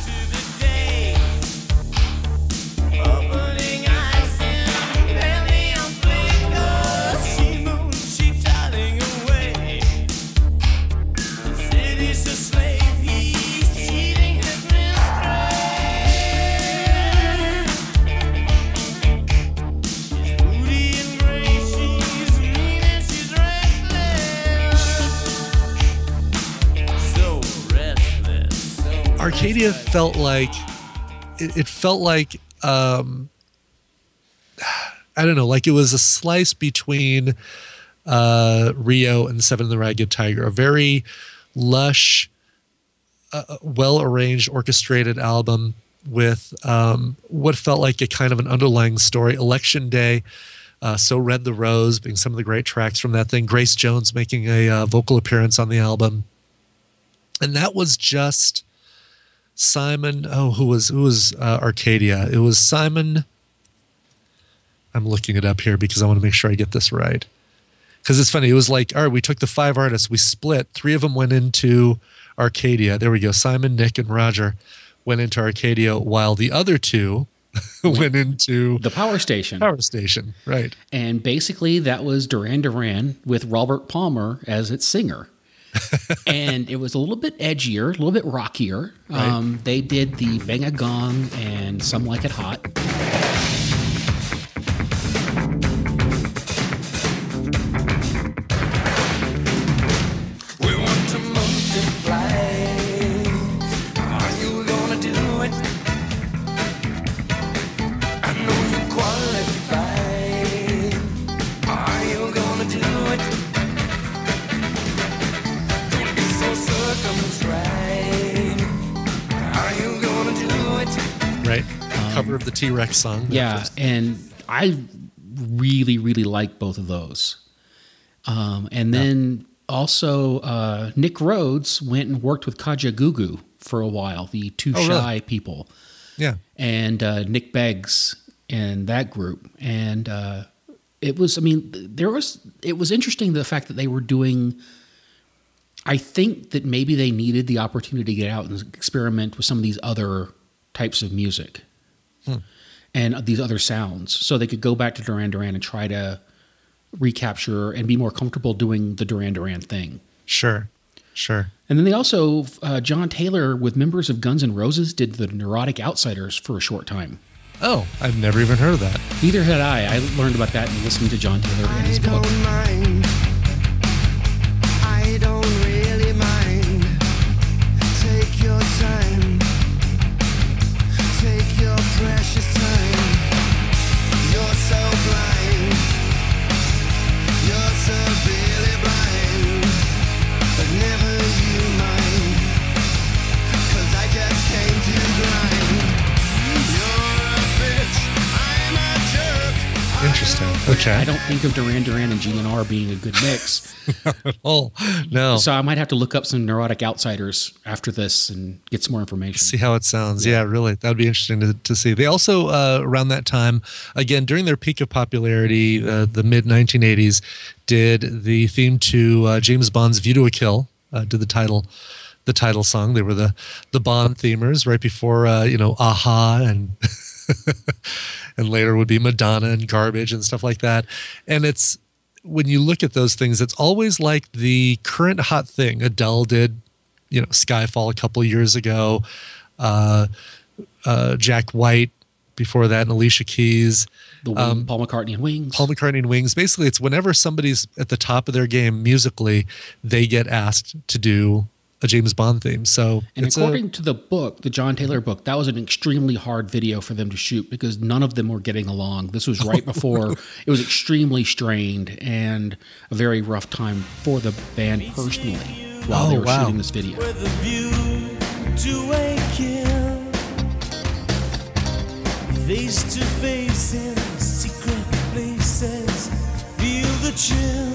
Opening eyes and barely on flicker. She moves, she darting away. The city's a slave, he's cheating his mistress. She's moody and gray, she's mean and she's restless. So restless. So Arcadia felt like it, it felt like um, I don't know, like it was a slice between uh, Rio and Seven and the Ragged Tiger, a very lush, uh, well arranged, orchestrated album with um, what felt like a kind of an underlying story. Election Day, uh, So Red the Rose being some of the great tracks from that thing. Grace Jones making a uh, vocal appearance on the album, and that was just Simon. Oh, who was who was uh, Arcadia? It was Simon. I'm looking it up here because I want to make sure I get this right. Because it's funny. It was like, all right, we took the five artists, we split. Three of them went into Arcadia. There we go. Simon, Nick, and Roger went into Arcadia, while the other two went into The Power Station. Power Station. Right. And basically, that was Duran Duran with Robert Palmer as its singer. And it was a little bit edgier, a little bit rockier. Um, they did the Bang a Gong and Some Like It Hot. We want to multiply. Are you gonna do it? I know you qualify. Are you gonna do it? Don't be so circumscribed. Are you gonna do it? Right. Cover of the T-Rex song. Yeah, and I really, really like both of those. Um, and then also, uh, Nick Rhodes went and worked with Kaja Gugu for a while, the Too Oh, Shy really? people, Yeah. and uh, Nick Beggs and that group. And uh, it was, I mean, there was, it was interesting the fact that they were doing. I think that maybe they needed the opportunity to get out and experiment with some of these other types of music and these other sounds, so they could go back to Duran Duran and try to recapture and be more comfortable doing the Duran Duran thing. Sure. Sure. And then they also, uh, John Taylor with members of Guns N' Roses did the Neurotic Outsiders for a short time. Oh, I've never even heard of that. Neither had I. I learned about that in listening to John Taylor and his I book. don't mind. I don't really mind. Take your time. Take your precious time. You're so blind. You're severely blind. But never you mind. 'Cause I just came to grind. You're a bitch. I'm a jerk. Interesting. Okay. I don't think of Duran Duran and G N R being a good mix. Oh, no. So I might have to look up some Neurotic Outsiders after this and get some more information. See how it sounds. Yeah, really. That would be interesting to, to see. They also, uh, around that time, again, during their peak of popularity, uh, the mid nineteen eighties, did the theme to uh, James Bond's View to a Kill, uh, did the title the title song. They were the, the Bond themers right before, uh, you know, Aha and and later would be Madonna and Garbage and stuff like that. And it's, when you look at those things, it's always like the current hot thing. Adele did, you know, Skyfall a couple of years ago. Uh, uh, Jack White before that, and Alicia Keys. The Wing, Paul McCartney and Wings. Paul McCartney and Wings. Basically, it's whenever somebody's at the top of their game musically, they get asked to do a James Bond theme. So And it's according a, to the book, the John Taylor book, that was an extremely hard video for them to shoot because none of them were getting along. This was right before it was extremely strained and a very rough time for the band personally while Oh, they were wow. shooting this video. with a view to a kill. Face to face in secret places, feel the chill.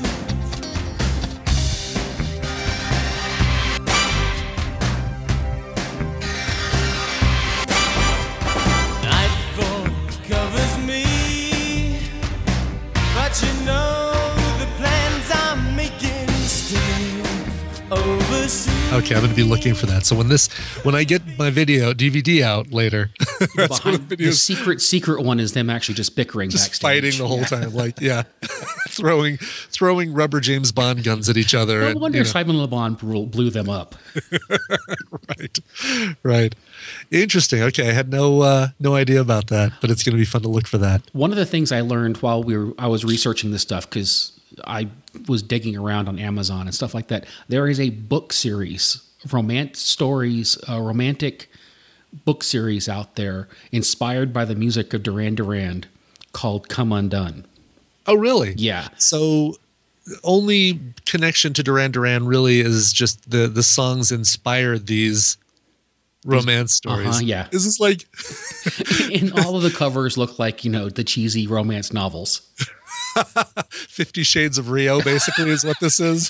Nightfall covers me, but you know the plans I'm making still overseas. okay, I'm going to be looking for that. So when this, when I get my video D V D out later, that's when Behind, the the video's secret secret one is them actually just bickering just backstage. fighting the whole Yeah. time. Like, yeah, throwing throwing rubber James Bond guns at each other. No and, wonder you know. Simon Le Bon blew blew them up. Right, right. Interesting. Okay, I had no uh, no idea about that, but it's going to be fun to look for that. One of the things I learned while we were I was researching this stuff because I was digging around on Amazon and stuff like that. There is a book series, romance stories, a romantic book series out there inspired by the music of Duran Duran called Come Undone. Oh, really? Yeah. So the only connection to Duran Duran really is just the the songs inspired these romance stories. Uh-huh, yeah. Is this like And all of the covers look like, you know, the cheesy romance novels. Fifty Shades of Rio, basically, is what this is?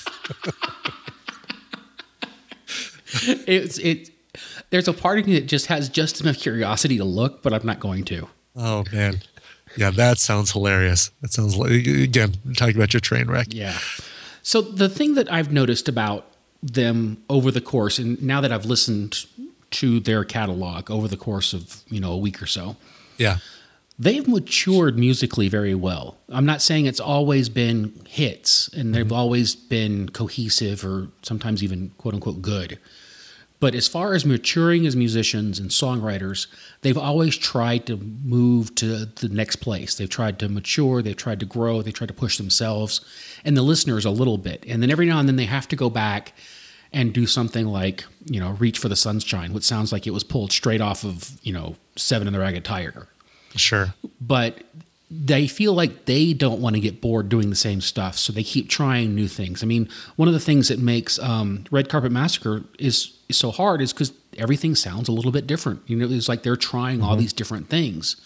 It's it there's a part of me that just has just enough curiosity to look, but I'm not going to. Oh, man. Yeah, that sounds hilarious. That sounds like, again, talking about your train wreck. Yeah. So the thing that I've noticed about them over the course, and now that I've listened to their catalog over the course of, you know, a week or so, Yeah. they've matured musically very well. I'm not saying it's always been hits and they've always been cohesive or sometimes even quote unquote good. But as far as maturing as musicians and songwriters, they've always tried to move to the next place. They've tried to mature, they've tried to grow, they've tried to push themselves and the listeners a little bit. And then every now and then they have to go back and do something like, you know, Reach for the Sunshine, which sounds like it was pulled straight off of, you know, Seven and the Ragged Tiger. Sure. But they feel like they don't want to get bored doing the same stuff, so they keep trying new things. I mean, one of the things that makes um, Red Carpet Massacre is, is so hard is because everything sounds a little bit different. You know, it's like they're trying all these different things,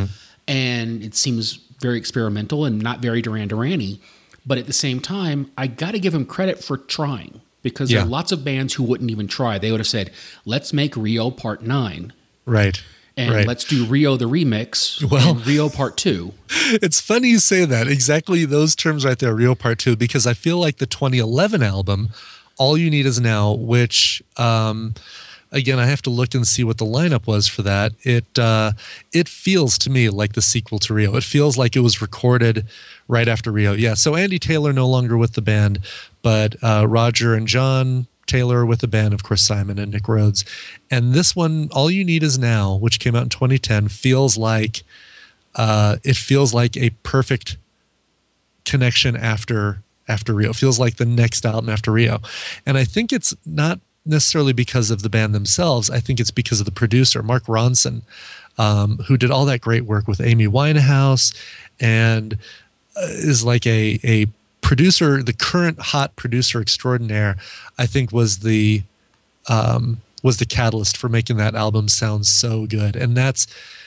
and it seems very experimental and not very Duran Duran-y. But at the same time, I got to give them credit for trying because there Yeah. are lots of bands who wouldn't even try. They would have said, "Let's make Rio Part Nine." Right. And right. let's do Rio the remix Well- and Rio Part Two. It's funny you say that. Exactly those terms right there, Rio Part Two, because I feel like the twenty eleven album, All You Need Is Now, which um, again I have to look and see what the lineup was for that. It uh, it feels to me like the sequel to Rio. It feels like it was recorded right after Rio. Yeah. So Andy Taylor no longer with the band, but uh, Roger and John Taylor with the band, of course, Simon and Nick Rhodes. And this one, All You Need Is Now, which came out in twenty ten, feels like uh, it feels like a perfect connection after after Rio. It feels like the next album after Rio. And I think it's not necessarily because of the band themselves. I think it's because of the producer, Mark Ronson, um, who did all that great work with Amy Winehouse and uh, is like a a producer, the current hot producer extraordinaire. I think was the um, was the catalyst for making that album sound so good. And that's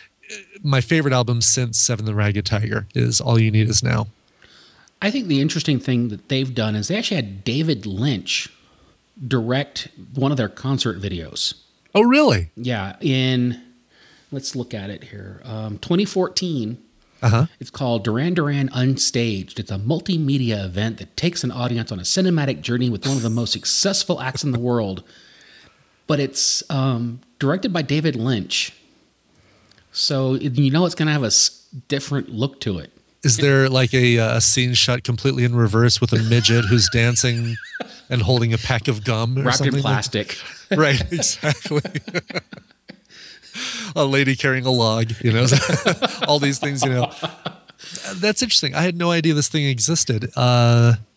my favorite album since Seven the Ragged Tiger is All You Need Is Now. I think the interesting thing that they've done is they actually had David Lynch direct one of their concert videos. Oh, really? Yeah, in, let's look at it here, um, twenty fourteen. Uh-huh. It's called Duran Duran Unstaged. It's a multimedia event that takes an audience on a cinematic journey with one of the most successful acts in the world. But it's um, directed by David Lynch. So you know it's going to have a s- different look to it. Is there like a, a scene shot completely in reverse with a midget who's dancing and holding a pack of gum or Wrapped something? in plastic. Right, exactly. A lady carrying a log, you know, all these things, you know. That's interesting. I had no idea this thing existed. Uh,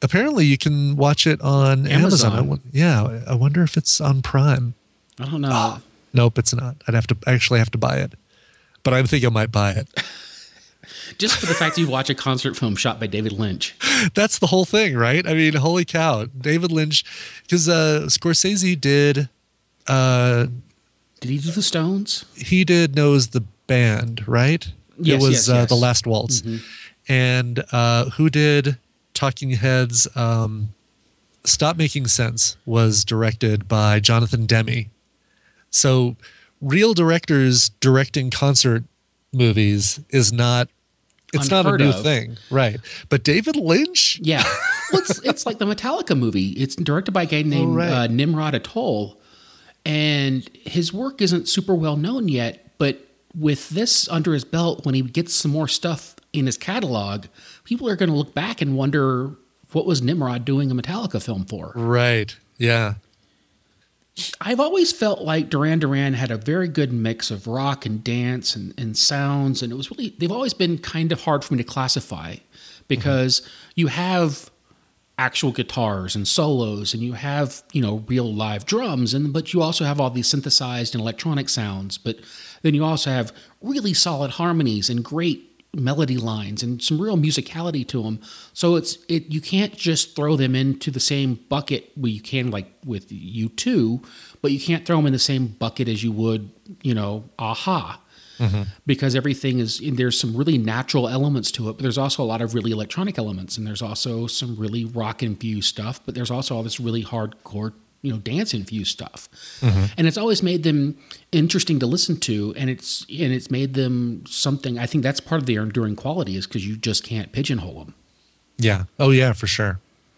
apparently you can watch it on Amazon. Amazon. I won- yeah, I wonder if it's on Prime. I don't know. Nope, it's not. I'd have to I actually have to buy it, but I think I might buy it. Just for the fact that you watch a concert film shot by David Lynch. That's the whole thing, right? I mean, holy cow, David Lynch, because uh, Scorsese did. Uh, Did he do the Stones? he did knows the band, right? Yes, it was yes, uh, yes. the Last Waltz, and uh, who did Talking Heads? Um, Stop Making Sense was directed by Jonathan Demme. So, real directors directing concert movies is not. It's not a Unheard new of. thing, right? But David Lynch, Yeah. Well, it's, it's like the Metallica movie. It's directed by a guy named right. uh, Nimrod Atoll. And his work isn't super well known yet. But with this under his belt, when he gets some more stuff in his catalog, people are going to look back and wonder, what was Nimrod doing a Metallica film for? right? Yeah, I've always felt like Duran Duran had a very good mix of rock and dance and, and sounds, and it was really, they've always been kind of hard for me to classify because you have actual guitars and solos and you have, you know, real live drums, and but you also have all these synthesized and electronic sounds, but then you also have really solid harmonies and great melody lines and some real musicality to them. So it's it you can't just throw them into the same bucket where you can like with U two, but you can't throw them in the same bucket as you would, you know, Aha. Because everything is there's some really natural elements to it, but there's also a lot of really electronic elements, and there's also some really rock infused stuff, but there's also all this really hardcore, you know, dance infused stuff. And it's always made them interesting to listen to, and it's and it's made them something. I think that's part of their enduring quality is because you just can't pigeonhole them. yeah. Oh yeah, for sure.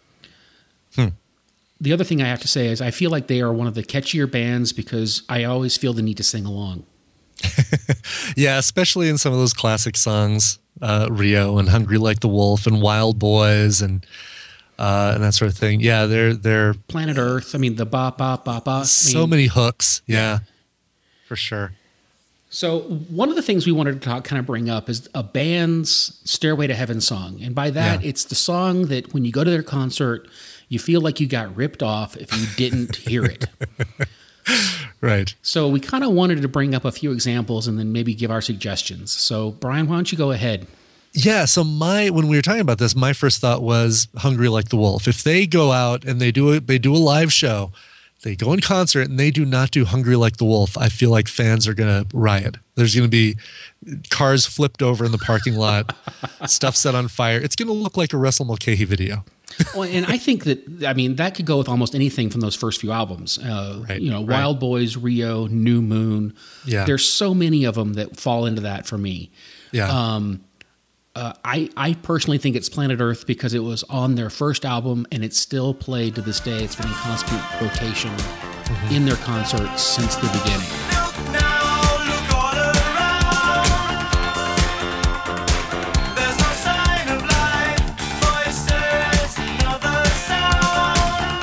The other thing I have to say is I feel like they are one of the catchier bands because I always feel the need to sing along. Yeah, especially in some of those classic songs, uh, Rio and Hungry Like the Wolf and Wild Boys and uh, and that sort of thing. Yeah, they're they're Planet Earth. I mean, the ba ba ba ba. I so mean, many hooks. Yeah, for sure. So one of the things we wanted to talk, kind of bring up is a band's Stairway to Heaven song. And by that, Yeah. it's the song that when you go to their concert, you feel like you got ripped off if you didn't hear it. Right. So we kind of wanted to bring up a few examples and then maybe give our suggestions. So Brian, why don't you go ahead? Yeah. So my when we were talking about this, my first thought was Hungry Like the Wolf. If they go out and they do it, they do a live show, they go in concert and they do not do Hungry Like the Wolf, I feel like fans are going to riot. There's going to be cars flipped over in the parking lot, stuff set on fire. It's going to look like a Russell Mulcahy video. Well, and I think that, I mean, that could go with almost anything from those first few albums. Uh, Right, you know, right. Wild Boys, Rio, New Moon. Yeah. There's so many of them that fall into that for me. Yeah. Um, uh, I, I personally think it's Planet Earth because it was on their first album and it's still played to this day. It's been in constant rotation in their concerts since the beginning. Look now, look all around. There's no sign of life, voices, another sound.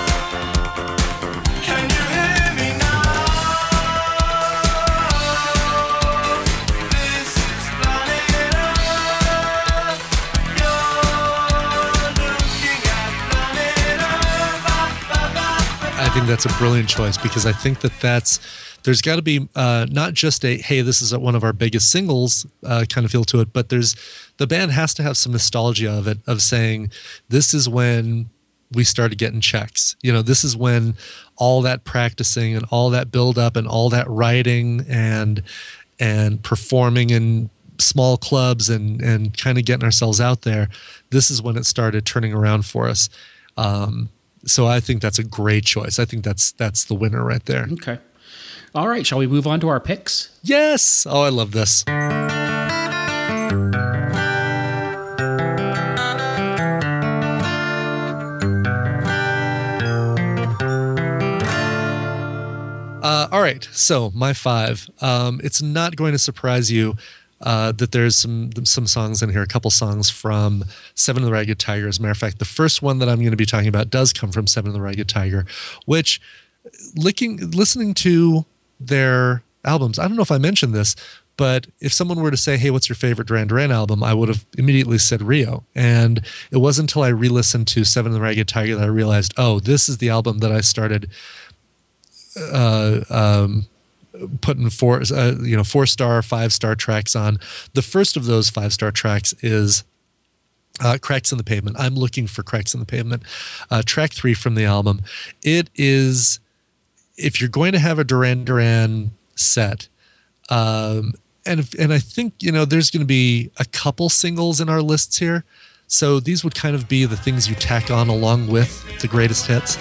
Can you hear me now? This is planet Earth. You're looking at planet Earth. Ba, ba, ba, ba, I think that's a brilliant choice because I think that that's there's got to be uh, not just a hey, this is one of our biggest singles uh, kind of feel to it, but there's the band has to have some nostalgia of it, of saying this is when we started getting checks. You know, this is when all that practicing and all that build up and all that writing and and performing in small clubs and and kind of getting ourselves out there. This is when it started turning around for us. Um, So I think that's a great choice. I think that's that's the winner right there. Okay. All right. Shall we move on to our picks? Yes. Oh, I love this. Uh, all right. So my five. Um, it's not going to surprise you uh, that there's some some songs in here. A couple songs from Seven of the Ragged Tiger. As a matter of fact, the first one that I'm going to be talking about does come from Seven of the Ragged Tiger, which licking, listening to their albums, I don't know if I mentioned this, But if someone were to say, hey, what's your favorite Duran Duran album? I would have immediately said Rio. And it wasn't until I re-listened to Seven and the Ragged Tiger that I realized, oh, this is the album that I started uh, um, putting four, uh, you know, four-star, five-star tracks on. The first of those five-star tracks is uh, Cracks in the Pavement. I'm Looking for Cracks in the Pavement. Uh, track three from the album. It is, if you're going to have a Duran Duran set, um, and if, and I think, you know, there's going to be a couple singles in our lists here. So these would kind of be the things you tack on along with the greatest hits.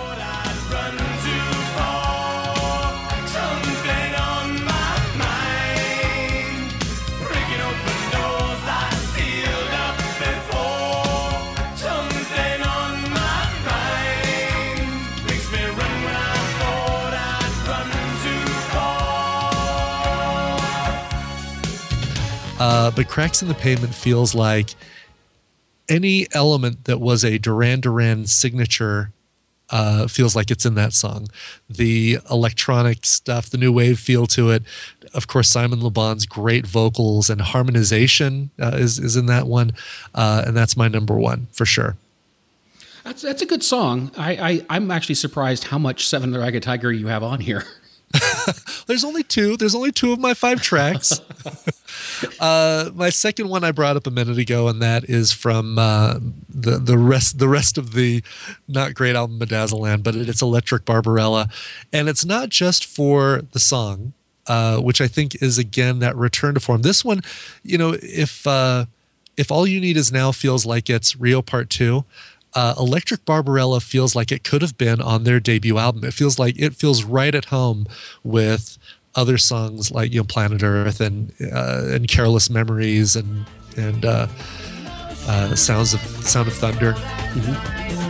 Uh, but Cracks in the Pavement feels like any element that was a Duran Duran signature uh, feels like it's in that song. The electronic stuff, the new wave feel to it. Of course, Simon Le Bon's great vocals and harmonization uh, is, is in that one. Uh, and that's my number one for sure. That's that's a good song. I, I, I'm actually surprised how much Seven and the Ragged Tiger you have on here. There's only two. There's only two of my five tracks. uh, my second one I brought up a minute ago, and that is from uh, the the rest the rest of the not great album Bedazzleland, but it, it's Electric Barbarella, and it's not just for the song, uh, which I think is again that return to form. This one, you know, if uh, if All You Need Is Now feels like it's Rio Part Two. Uh, Electric Barbarella feels like it could have been on their debut album. It feels like it feels right at home with other songs like, you know, Planet Earth and uh, and Careless Memories and and uh, uh, Sounds of Sound of Thunder. Mm-hmm.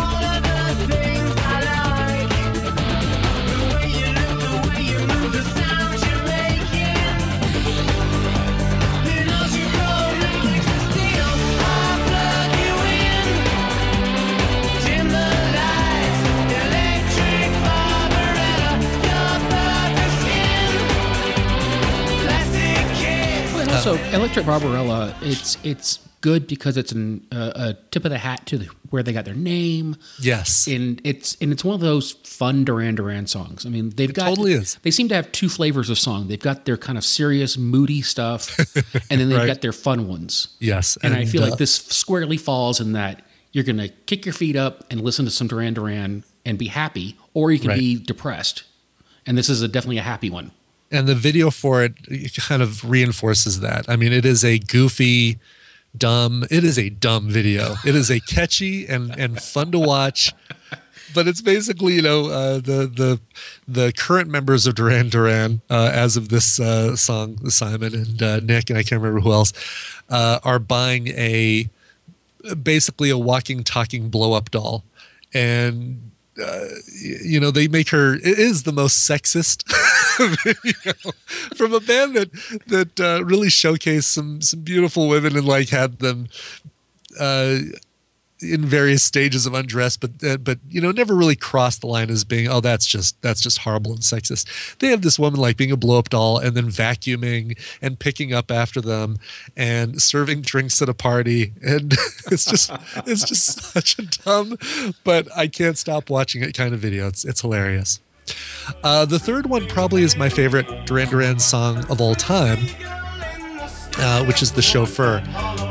So Electric Barbarella, it's it's good because it's an, uh, a tip of the hat to the, where they got their name. Yes, and it's and it's one of those fun Duran Duran songs. I mean, they've it got totally is. They seem to have two flavors of song. They've got their kind of serious, moody stuff, and then they've right. got their fun ones. Yes, and, and I feel uh, like this squarely falls in that you're going to kick your feet up and listen to some Duran Duran and be happy, or you can right. be depressed. And this is a, definitely a happy one. And the video for it kind of reinforces that. I mean, it is a goofy, dumb, it is a dumb video. It is a catchy and, and fun to watch. But it's basically, you know, uh, the the the current members of Duran Duran, uh, as of this uh, song, Simon and uh, Nick, and I can't remember who else, uh, are buying a basically a walking, talking blow-up doll. And Uh, you know, they make her, it is the most sexist video from a band that that uh, really showcased some some beautiful women and like had them uh, in various stages of undress, but uh, but you know, never really crossed the line as being, oh, that's just that's just horrible and sexist. They have this woman like being a blow up doll and then vacuuming and picking up after them and serving drinks at a party, and it's just it's just such a dumb, but I can't stop watching it kind of video. It's it's hilarious. Uh, the third one probably is my favorite Duran Duran song of all time, uh, which is The Chauffeur.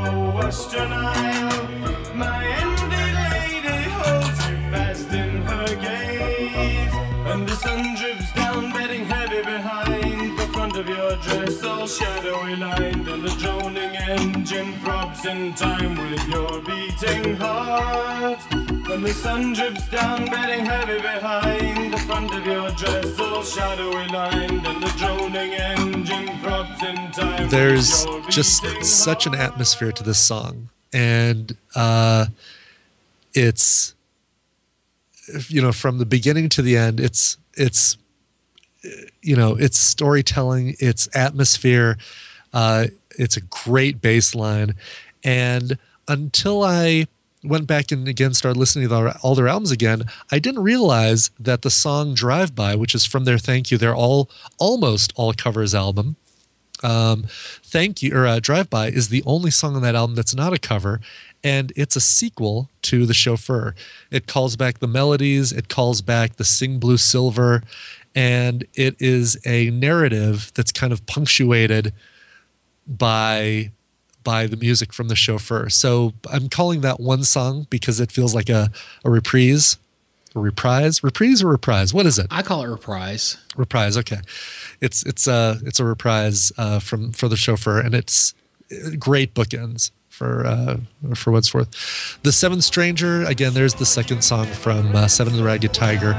Dress all shadowy lined, and the droning engine throbs in time with your beating heart. When the sun drips down, bedding heavy behind the front of your dress all shadowy lined, and the droning engine throbs in time. There's with your just beating such an heart. atmosphere to this song, and uh, it's, you know, from the beginning to the end, it's it's. You know, it's storytelling, it's atmosphere, uh, it's a great bass line. And until I went back and again started listening to their, all their albums again, I didn't realize that the song Drive By, which is from their Thank You, their all almost all covers album, Um, Thank You, or uh, Drive By, is the only song on that album that's not a cover, and it's a sequel to The Chauffeur. It calls back the melodies, it calls back the Sing Blue Silver, and it is a narrative that's kind of punctuated by by the music from The Chauffeur. So I'm calling that one song because it feels like a, a reprise. A reprise? Reprise or reprise? What is it? I call it reprise. Reprise, okay. It's it's a it's a reprise uh, from for The Chauffeur, and it's great bookends for uh, for what's worth. The Seventh Stranger, again, there's the second song from uh, Seven of the Ragged Tiger.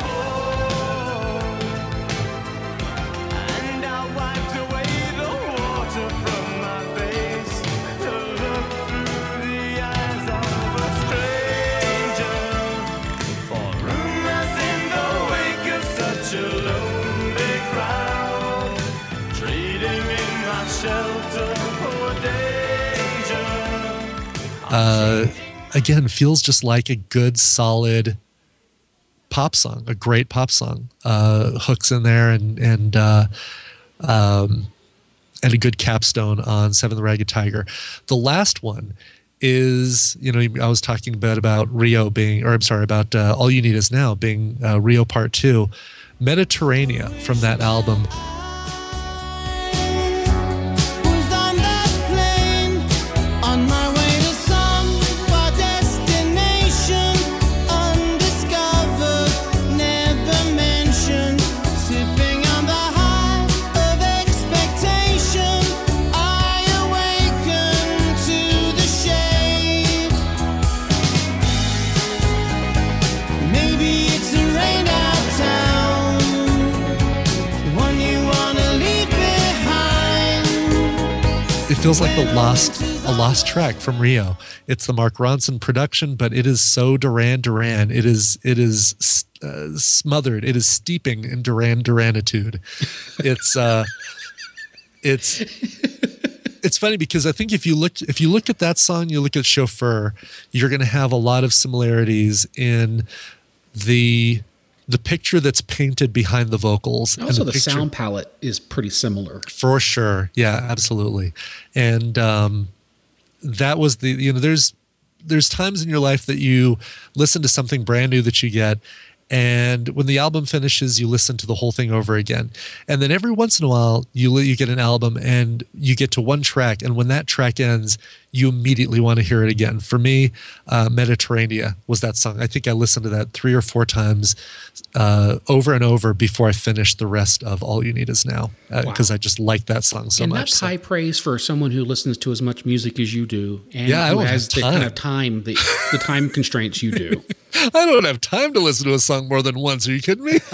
And I wiped away the water from my face to look through the eyes of a stranger. For rumors in the wake of such a lonely crowd, treating me my shelter for danger. Uh, again, feels just like a good, solid pop song, a great pop song. Uh, hooks in there and and uh, um, and a good capstone on Seven of the Ragged Tiger. The last one is, you know, I was talking about about Rio being, or I'm sorry, about uh, All You Need Is Now being uh, Rio Part Two. Mediterranea from that album. Was on that plane on my way to some far destination undiscovered, never mentioned. Sipping on the high of expectation, I awaken to the shade. Maybe it's a rain out town, one you wanna leave behind. It feels like the lost a lost track from Rio. It's the Mark Ronson production, but it is so Duran Duran. It is it is uh, smothered. It is steeping in Duran Duranitude. It's uh, it's it's funny because I think if you look if you look at that song, you look at Chauffeur, you're going to have a lot of similarities in the the picture that's painted behind the vocals. Also, and the picture- sound palette is pretty similar. For sure. Yeah, absolutely. And um, that was the, you know, there's there's times in your life that you listen to something brand new that you get, and when the album finishes, you listen to the whole thing over again. And then every once in a while, you li- you get an album and you get to one track, and when that track ends, you immediately want to hear it again. For me, uh, Mediterranea was that song. I think I listened to that three or four times uh, over and over before I finished the rest of All You Need Is Now, because uh, Wow. I just like that song so and much. that's So- high praise for someone who listens to as much music as you do, and Yeah, I who don't has have the time. kind of time, the, the time constraints you do. I don't have time to listen to a song more than once. Are you kidding me?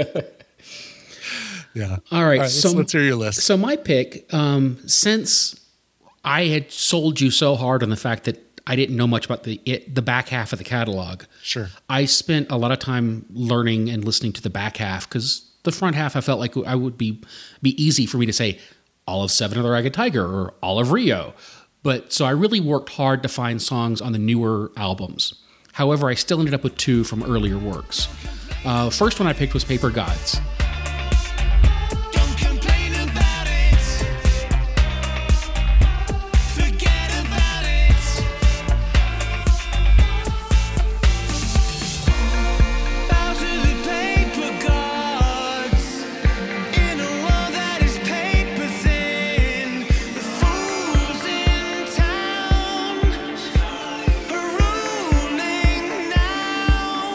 Yeah. All right, let's, so let's hear your list. So my pick, um, since I had sold you so hard on the fact that I didn't know much about the it, the back half of the catalog, Sure. I spent a lot of time learning and listening to the back half, because the front half I felt like I would be be easy for me to say all of Seven of the Ragged Tiger or all of Rio, but so I really worked hard to find songs on the newer albums. However, I still ended up with two from earlier works. Uh, first one I picked was Paper Gods. Don't complain about it. Forget about it. Bow to the paper gods. In a world that is paper thin, the fools in town are ruling now.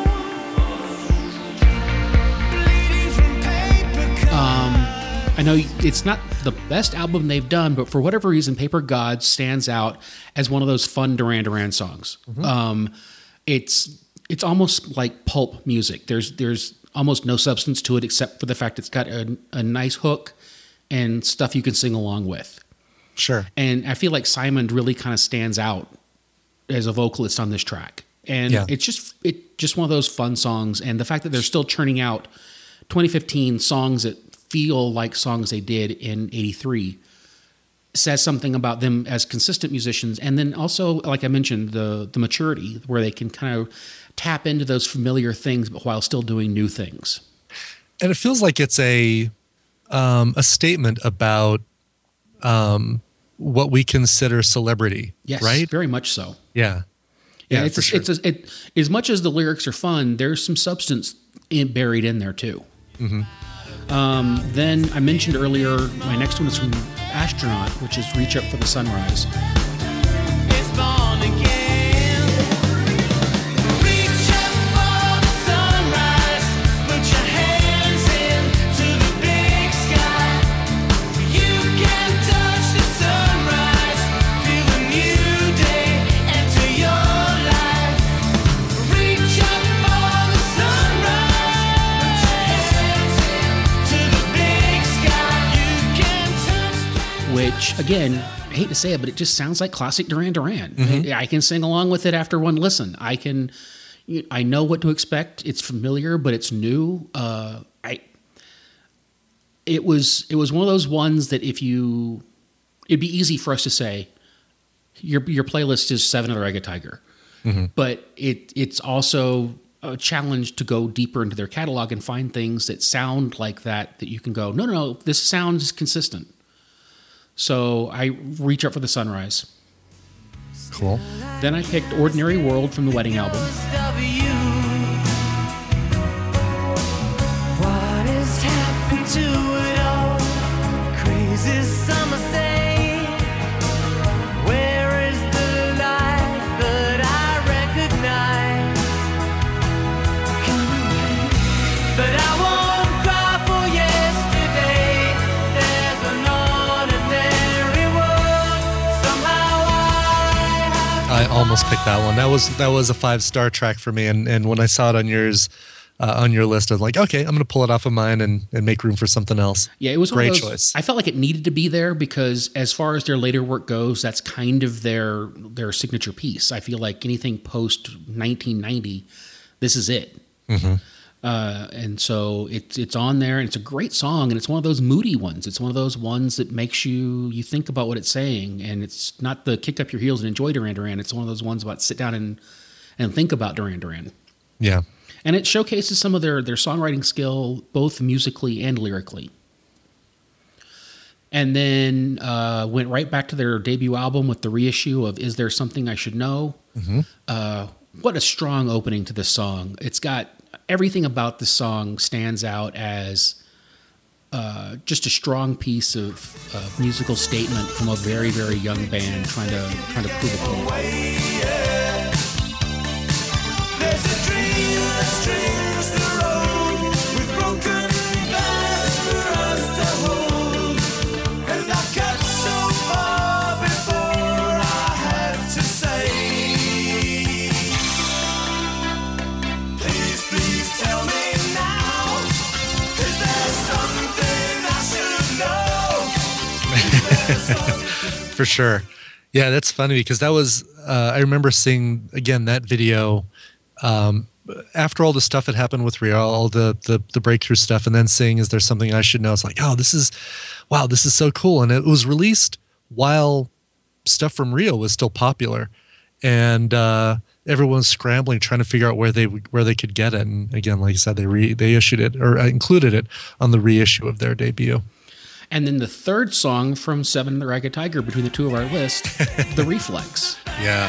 Bleeding from paper gods. I know it's not the best album they've done, but for whatever reason, Paper Gods stands out as one of those fun Duran Duran songs. Um, it's it's almost like pulp music. There's there's almost no substance to it except for the fact it's got a, a nice hook and stuff you can sing along with. Sure. And I feel like Simon really kind of stands out as a vocalist on this track. And Yeah. it's just it just one of those fun songs. And the fact that they're still churning out twenty fifteen songs that feel like songs they did in eighty-three says something about them as consistent musicians. And then also, like I mentioned, the the maturity where they can kind of tap into those familiar things, but while still doing new things. And it feels like it's a um, a statement about um, what we consider celebrity. Yes, right? very much so. Yeah. Yeah, Yeah, it's for a, sure. it's a, it, as much as the lyrics are fun, there's some substance in, buried in there too. Mm-hmm. Um, then I mentioned earlier, my next one is from Astronaut, which is Reach Up for the Sunrise. It's born again. Reach up for the sunrise. Put your hands into the big sky. You can touch the sunrise. Feel a new day enter your life. Reach up for the sunrise. Put your hands into the big sky. You can touch the Which, again, I hate to say it, but it just sounds like classic Duran Duran. I, I can sing along with it after one listen. I can, I know what to expect. It's familiar, but it's new. Uh, I, it was, it was one of those ones that if you, it'd be easy for us to say, your your playlist is Seven of the Reggae Tiger, but it it's also a challenge to go deeper into their catalog and find things that sound like that that you can go, no, no, no, this sounds consistent. So I reach up for the Sunrise. Cool. Then I picked Ordinary World from the Wedding album. Most of you. What has happened to it all? Crazy summer say. Where is the light that I recognize? But I won't cry for yesterday. There's an ordinary world. Somehow I have I almost picked that one. That was that was a five star track for me, and and when I saw it on yours, uh, on your list, I was like, okay, I'm going to pull it off of mine and and make room for something else. Yeah, it was one great of those, choice. I felt like it needed to be there because as far as their later work goes, that's kind of their their signature piece. I feel like anything post nineteen ninety, this is it. Uh, and so it's it's on there, and it's a great song, and it's one of those moody ones. It's one of those ones that makes you you think about what it's saying, and it's not the kick up your heels and enjoy Duran Duran. It's one of those ones about sit down and and think about Duran Duran. Yeah. And it showcases some of their, their songwriting skill, both musically and lyrically. And then uh, went right back to their debut album with the reissue of Is There Something I Should Know? Uh, what a strong opening to this song. It's got everything about the song stands out as uh, just a strong piece of, of musical statement from a very, very young band trying to trying to prove a point. There's a dream that strings the road with broken glass for us to hold. And I got so far before I had to say, please, please tell me now, is there something I should know? For sure. Yeah, that's funny because that was, uh, I remember seeing, again, that video um, after all the stuff that happened with Rio, all the, the the breakthrough stuff, and then seeing, is there something I should know? It's like, oh, this is, wow, this is so cool. And it was released while stuff from Rio was still popular. And uh, everyone was scrambling, trying to figure out where they where they could get it. And again, like you said, they re, they issued it or included it on the reissue of their debut. And then the third song from Seven of the Ragged Tiger between the two of our list, The Reflex. Yeah.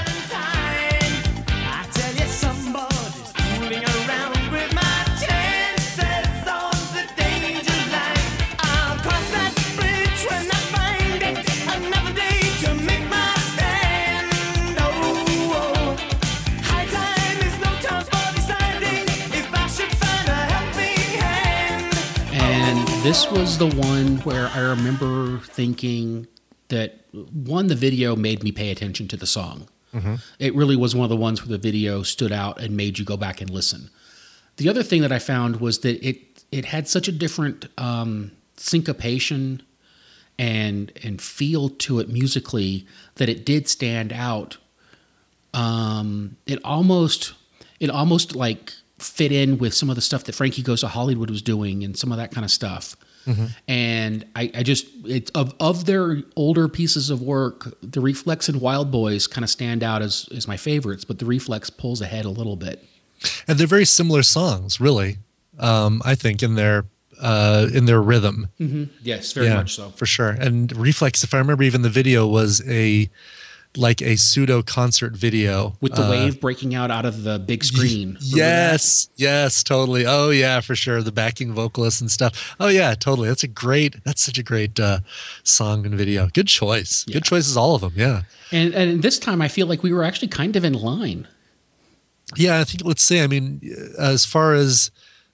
I tell you, somebody's fooling around with my chances on the danger line. I'll cross that bridge when I find it. Another day to make my stand. Oh, oh. High time is no time for deciding if I should find a helping hand. And this was the one where I remember thinking that, one, the video made me pay attention to the song. It really was one of the ones where the video stood out and made you go back and listen. The other thing that I found was that it it had such a different um, syncopation and and feel to it musically that it did stand out. Um, it almost it almost like fit in with some of the stuff that Frankie Goes to Hollywood was doing and some of that kind of stuff. And I, I just it, of of their older pieces of work, The Reflex and Wild Boys kind of stand out as as my favorites, but The Reflex pulls ahead a little bit. And they're very similar songs, really. Um, I think in their uh, in their rhythm. Yes, very Yeah, much so. for sure. And Reflex, if I remember, even the video was a like a pseudo concert video With the Uh, wave breaking out out of the big screen. Remember that? Yes, yes, totally. Oh yeah, for sure. The backing vocalists and stuff. Oh yeah, totally. That's a great. That's such a great uh, song and video. Good choice. Yeah. Good choices, all of them. Yeah, And, and this time I feel like we were actually kind of in line. yeah. I think let's see. I mean, as far as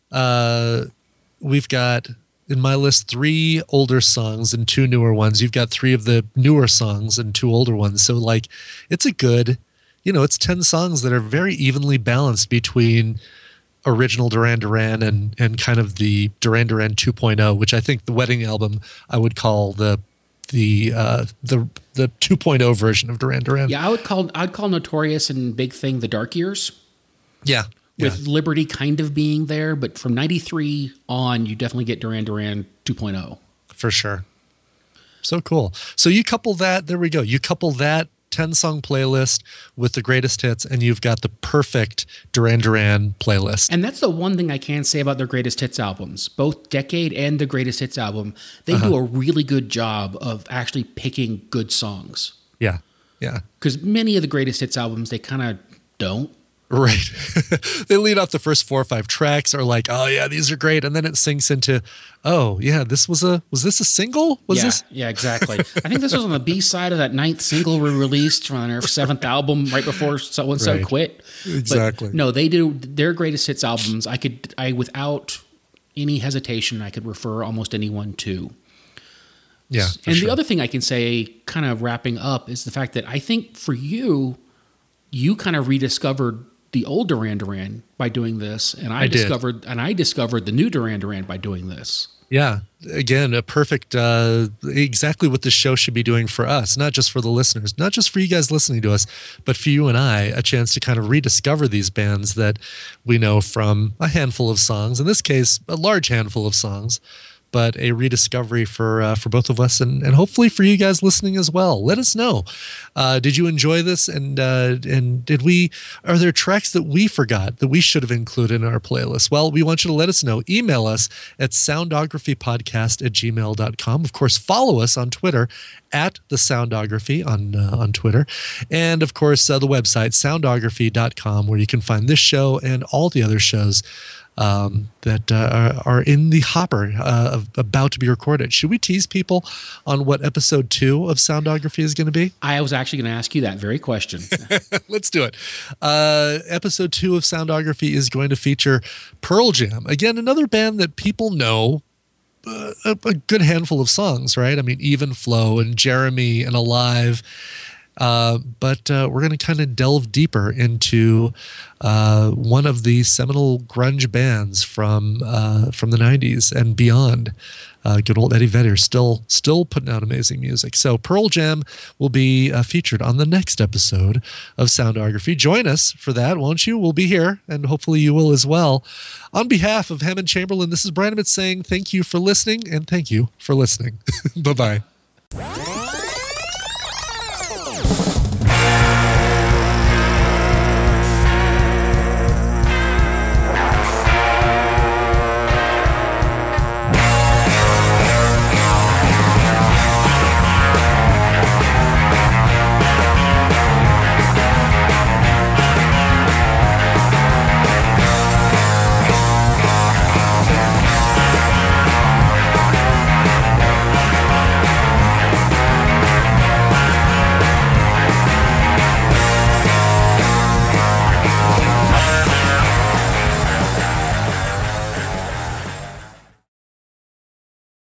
uh, we've got in my list three older songs and two newer ones. You've got three of the newer songs and two older ones. So like, it's a good. You know, it's ten songs that are very evenly balanced between original Duran Duran and and kind of the Duran Duran two point oh, which I think the Wedding album I would call the the uh, the the two point oh version of Duran Duran. Yeah, I would call I'd call Notorious and Big Thing the Dark Years, yeah, yeah. with Liberty kind of being there, but from ninety-three on, you definitely get Duran Duran two point oh. For sure. So cool. So you couple that. There we go. You couple that ten song playlist with the greatest hits, and you've got the perfect Duran Duran playlist. And that's the one thing I can say about their greatest hits albums. Both Decade and the greatest hits album, they Uh-huh. do a really good job of actually picking good songs. Yeah, yeah. Because many of the greatest hits albums, they kind of don't. Right. They lead off the first four or five tracks are like, oh yeah, these are great. And then it sinks into, oh yeah, this was a, was this a single? Was yeah, this? yeah, exactly. I think this was on the B side of that ninth single we released from their seventh album right before So and So Right. Quit. Exactly. But no, they do their greatest hits albums. I could, I without any hesitation, I could refer almost anyone to. Yeah. for And sure. the other thing I can say, kind of wrapping up, is the fact that I think for you, you kind of rediscovered the old Duran Duran by doing this, and I, I did. discovered and I discovered the new Duran Duran by doing this. Yeah. Again, a perfect, uh, exactly what this show should be doing for us, not just for the listeners, not just for you guys listening to us, but for you and I, a chance to kind of rediscover these bands that we know from a handful of songs. In this case, a large handful of songs, but a rediscovery for uh, for both of us, and, and hopefully for you guys listening as well. Let us know. Uh, did you enjoy this? And uh, and did we? Are there tracks that we forgot that we should have included in our playlist? Well, we want you to let us know. Email us at soundographypodcast at gmail dot com. Of course, follow us on Twitter at the Soundography on uh, on Twitter, and of course uh, the website soundography dot com, where you can find this show and all the other shows um, that uh, are, are in the hopper uh, of, about to be recorded. Should we tease people on what episode two of Soundography is going to be? I was actually going to ask you that very question. Let's do it. Uh, episode two of Soundography is going to feature Pearl Jam. Again, another band that people know uh, a, a good handful of songs, right? I mean, Even Flow and Jeremy and Alive. Uh, but uh, we're going to kind of delve deeper into uh, one of the seminal grunge bands from uh, from the nineties and beyond. Uh, good old Eddie Vedder still still putting out amazing music. So Pearl Jam will be uh, featured on the next episode of Soundography. Join us for that, won't you? We'll be here, and hopefully you will as well. On behalf of Hammond Chamberlain, this is Brian Emmett saying thank you for listening, and thank you for listening. Bye-bye.